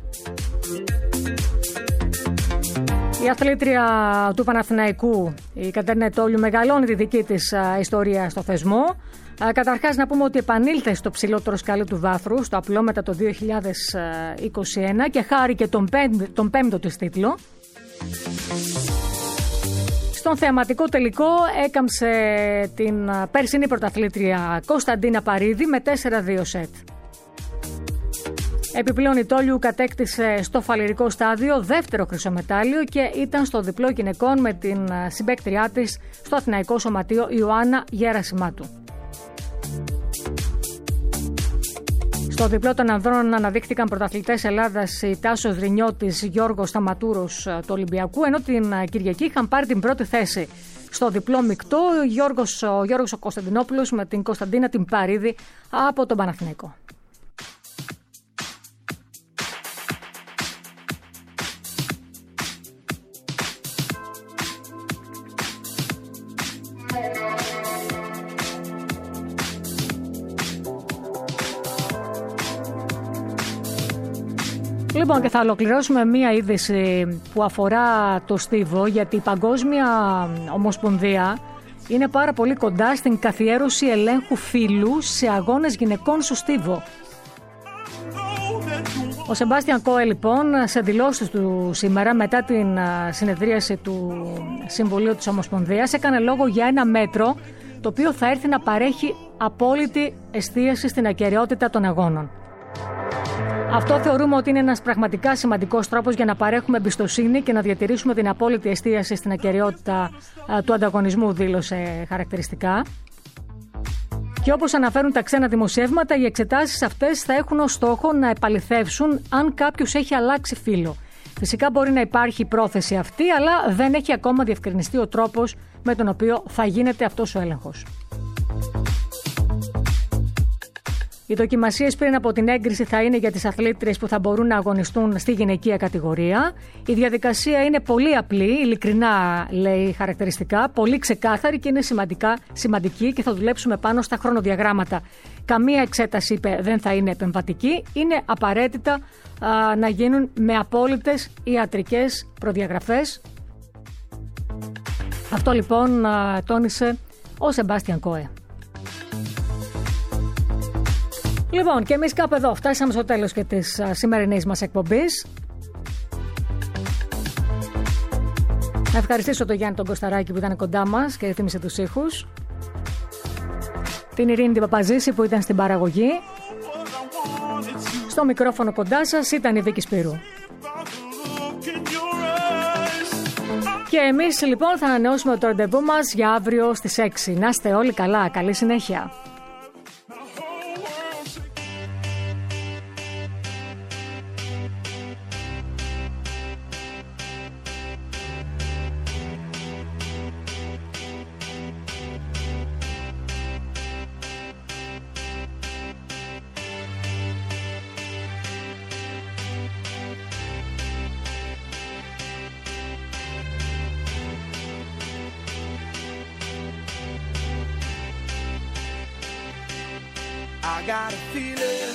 Η αθλήτρια του Παναθηναϊκού, η Κατερίνα Τόλιου, μεγαλώνει τη δική της ιστορία στο θεσμό. Καταρχάς να πούμε ότι επανήλθε στο ψηλότερο σκαλί του βάθρου, στο απλό μετά το δύο χιλιάδες είκοσι ένα και χάρηκε τον, πέμπ, τον πέμπτο της τίτλο. Στον θεαματικό τελικό έκαμψε την περσινή πρωταθλήτρια Κωνσταντίνα Παρίδη με τέσσερα δύο σετ. Επιπλέον η Τόλιου κατέκτησε στο φαλιρικό στάδιο δεύτερο χρυσό μετάλλιο και ήταν στο διπλό γυναικών με την συμπαίκτριά της στο Αθηναϊκό Σωματείο Ιωάννα Γερασιμάτου. Στο διπλό των ανδρών αναδείχθηκαν πρωταθλητές Ελλάδας η Τάσος Ρινιώτης, Γιώργος Σταματούρος του Ολυμπιακού, ενώ την Κυριακή είχαν πάρει την πρώτη θέση στο διπλό μεικτό ο Γιώργος, ο Γιώργος ο Κωνσταντινόπουλος με την Κωνσταντίνα την Παρίδη από τον Παναθηναϊκό. Λοιπόν, και θα ολοκληρώσουμε μία είδηση που αφορά το στίβο, γιατί η Παγκόσμια Ομοσπονδία είναι πάρα πολύ κοντά στην καθιέρωση ελέγχου φύλου σε αγώνες γυναικών στο στίβο. Ο Σεμπάστιαν Κόε, λοιπόν, σε δηλώσεις του σήμερα μετά την συνεδρίαση του Συμβουλίου της Ομοσπονδίας, έκανε λόγο για ένα μέτρο το οποίο θα έρθει να παρέχει απόλυτη εστίαση στην ακεραιότητα των αγώνων. Αυτό θεωρούμε ότι είναι ένας πραγματικά σημαντικός τρόπος για να παρέχουμε εμπιστοσύνη και να διατηρήσουμε την απόλυτη εστίαση στην ακεραιότητα του ανταγωνισμού, δήλωσε χαρακτηριστικά. Και όπως αναφέρουν τα ξένα δημοσιεύματα, οι εξετάσεις αυτές θα έχουν ως στόχο να επαληθεύσουν αν κάποιος έχει αλλάξει φύλο. Φυσικά μπορεί να υπάρχει η πρόθεση αυτή, αλλά δεν έχει ακόμα διευκρινιστεί ο τρόπος με τον οποίο θα γίνεται αυτός ο έλεγχος. Οι δοκιμασίες πριν από την έγκριση θα είναι για τις αθλήτριες που θα μπορούν να αγωνιστούν στη γυναικεία κατηγορία. Η διαδικασία είναι πολύ απλή, ειλικρινά λέει χαρακτηριστικά, πολύ ξεκάθαρη και είναι σημαντικά, σημαντική και θα δουλέψουμε πάνω στα χρονοδιαγράμματα. Καμία εξέταση, είπε, δεν θα είναι επεμβατική, είναι απαραίτητα α, να γίνουν με απόλυτες ιατρικές προδιαγραφές. Αυτό λοιπόν α, τόνισε ο Σεμπάστιαν Κόε. Λοιπόν, και εμείς κάπου εδώ φτάσαμε στο τέλος και της α, σημερινής μας εκπομπής. Να ευχαριστήσω τον Γιάννη τον Κωσταράκη που ήταν κοντά μας και ρυθμίσε τους ήχους. Την Ειρήνη την Παπαζήση που ήταν στην παραγωγή. Στο μικρόφωνο κοντά σας ήταν η Βίκη Σπύρου. Και εμείς λοιπόν θα ανανεώσουμε το ραντεβού μας για αύριο στις έξι. Να είστε όλοι καλά, καλή συνέχεια. I got a feeling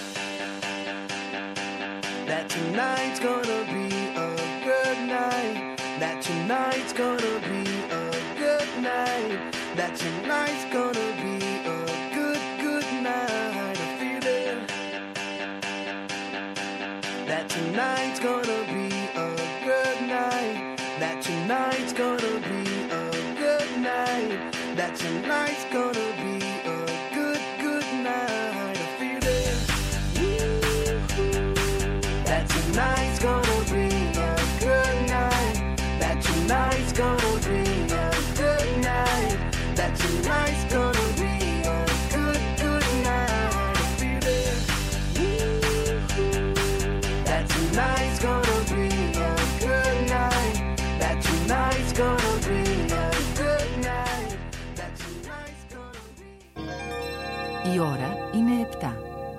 that tonight's gonna be a good night. That tonight's gonna be a good night. That tonight's gonna be a good, good night. A feeling that tonight's gonna be a good night. That tonight's gonna be a good night. That tonight's gonna be a good, good night. A feeling that tonight's gonna be a good night. That tonight's gonna be a good night. That tonight's gonna be a good, good night. A feeling that tonight's gonna be a good night. That tonight's gonna be a good night. That tonight's gonna be. Η ώρα είναι επτά.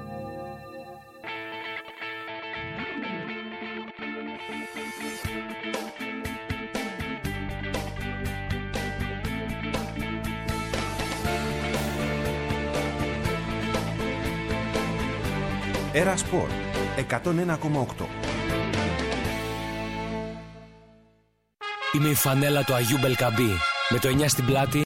Έρα Σπορ εκατόν ένα κόμμα οκτώ. Είναι η φανέλα του Αγίου Μπελκαμπή με το εννιά στην πλάτη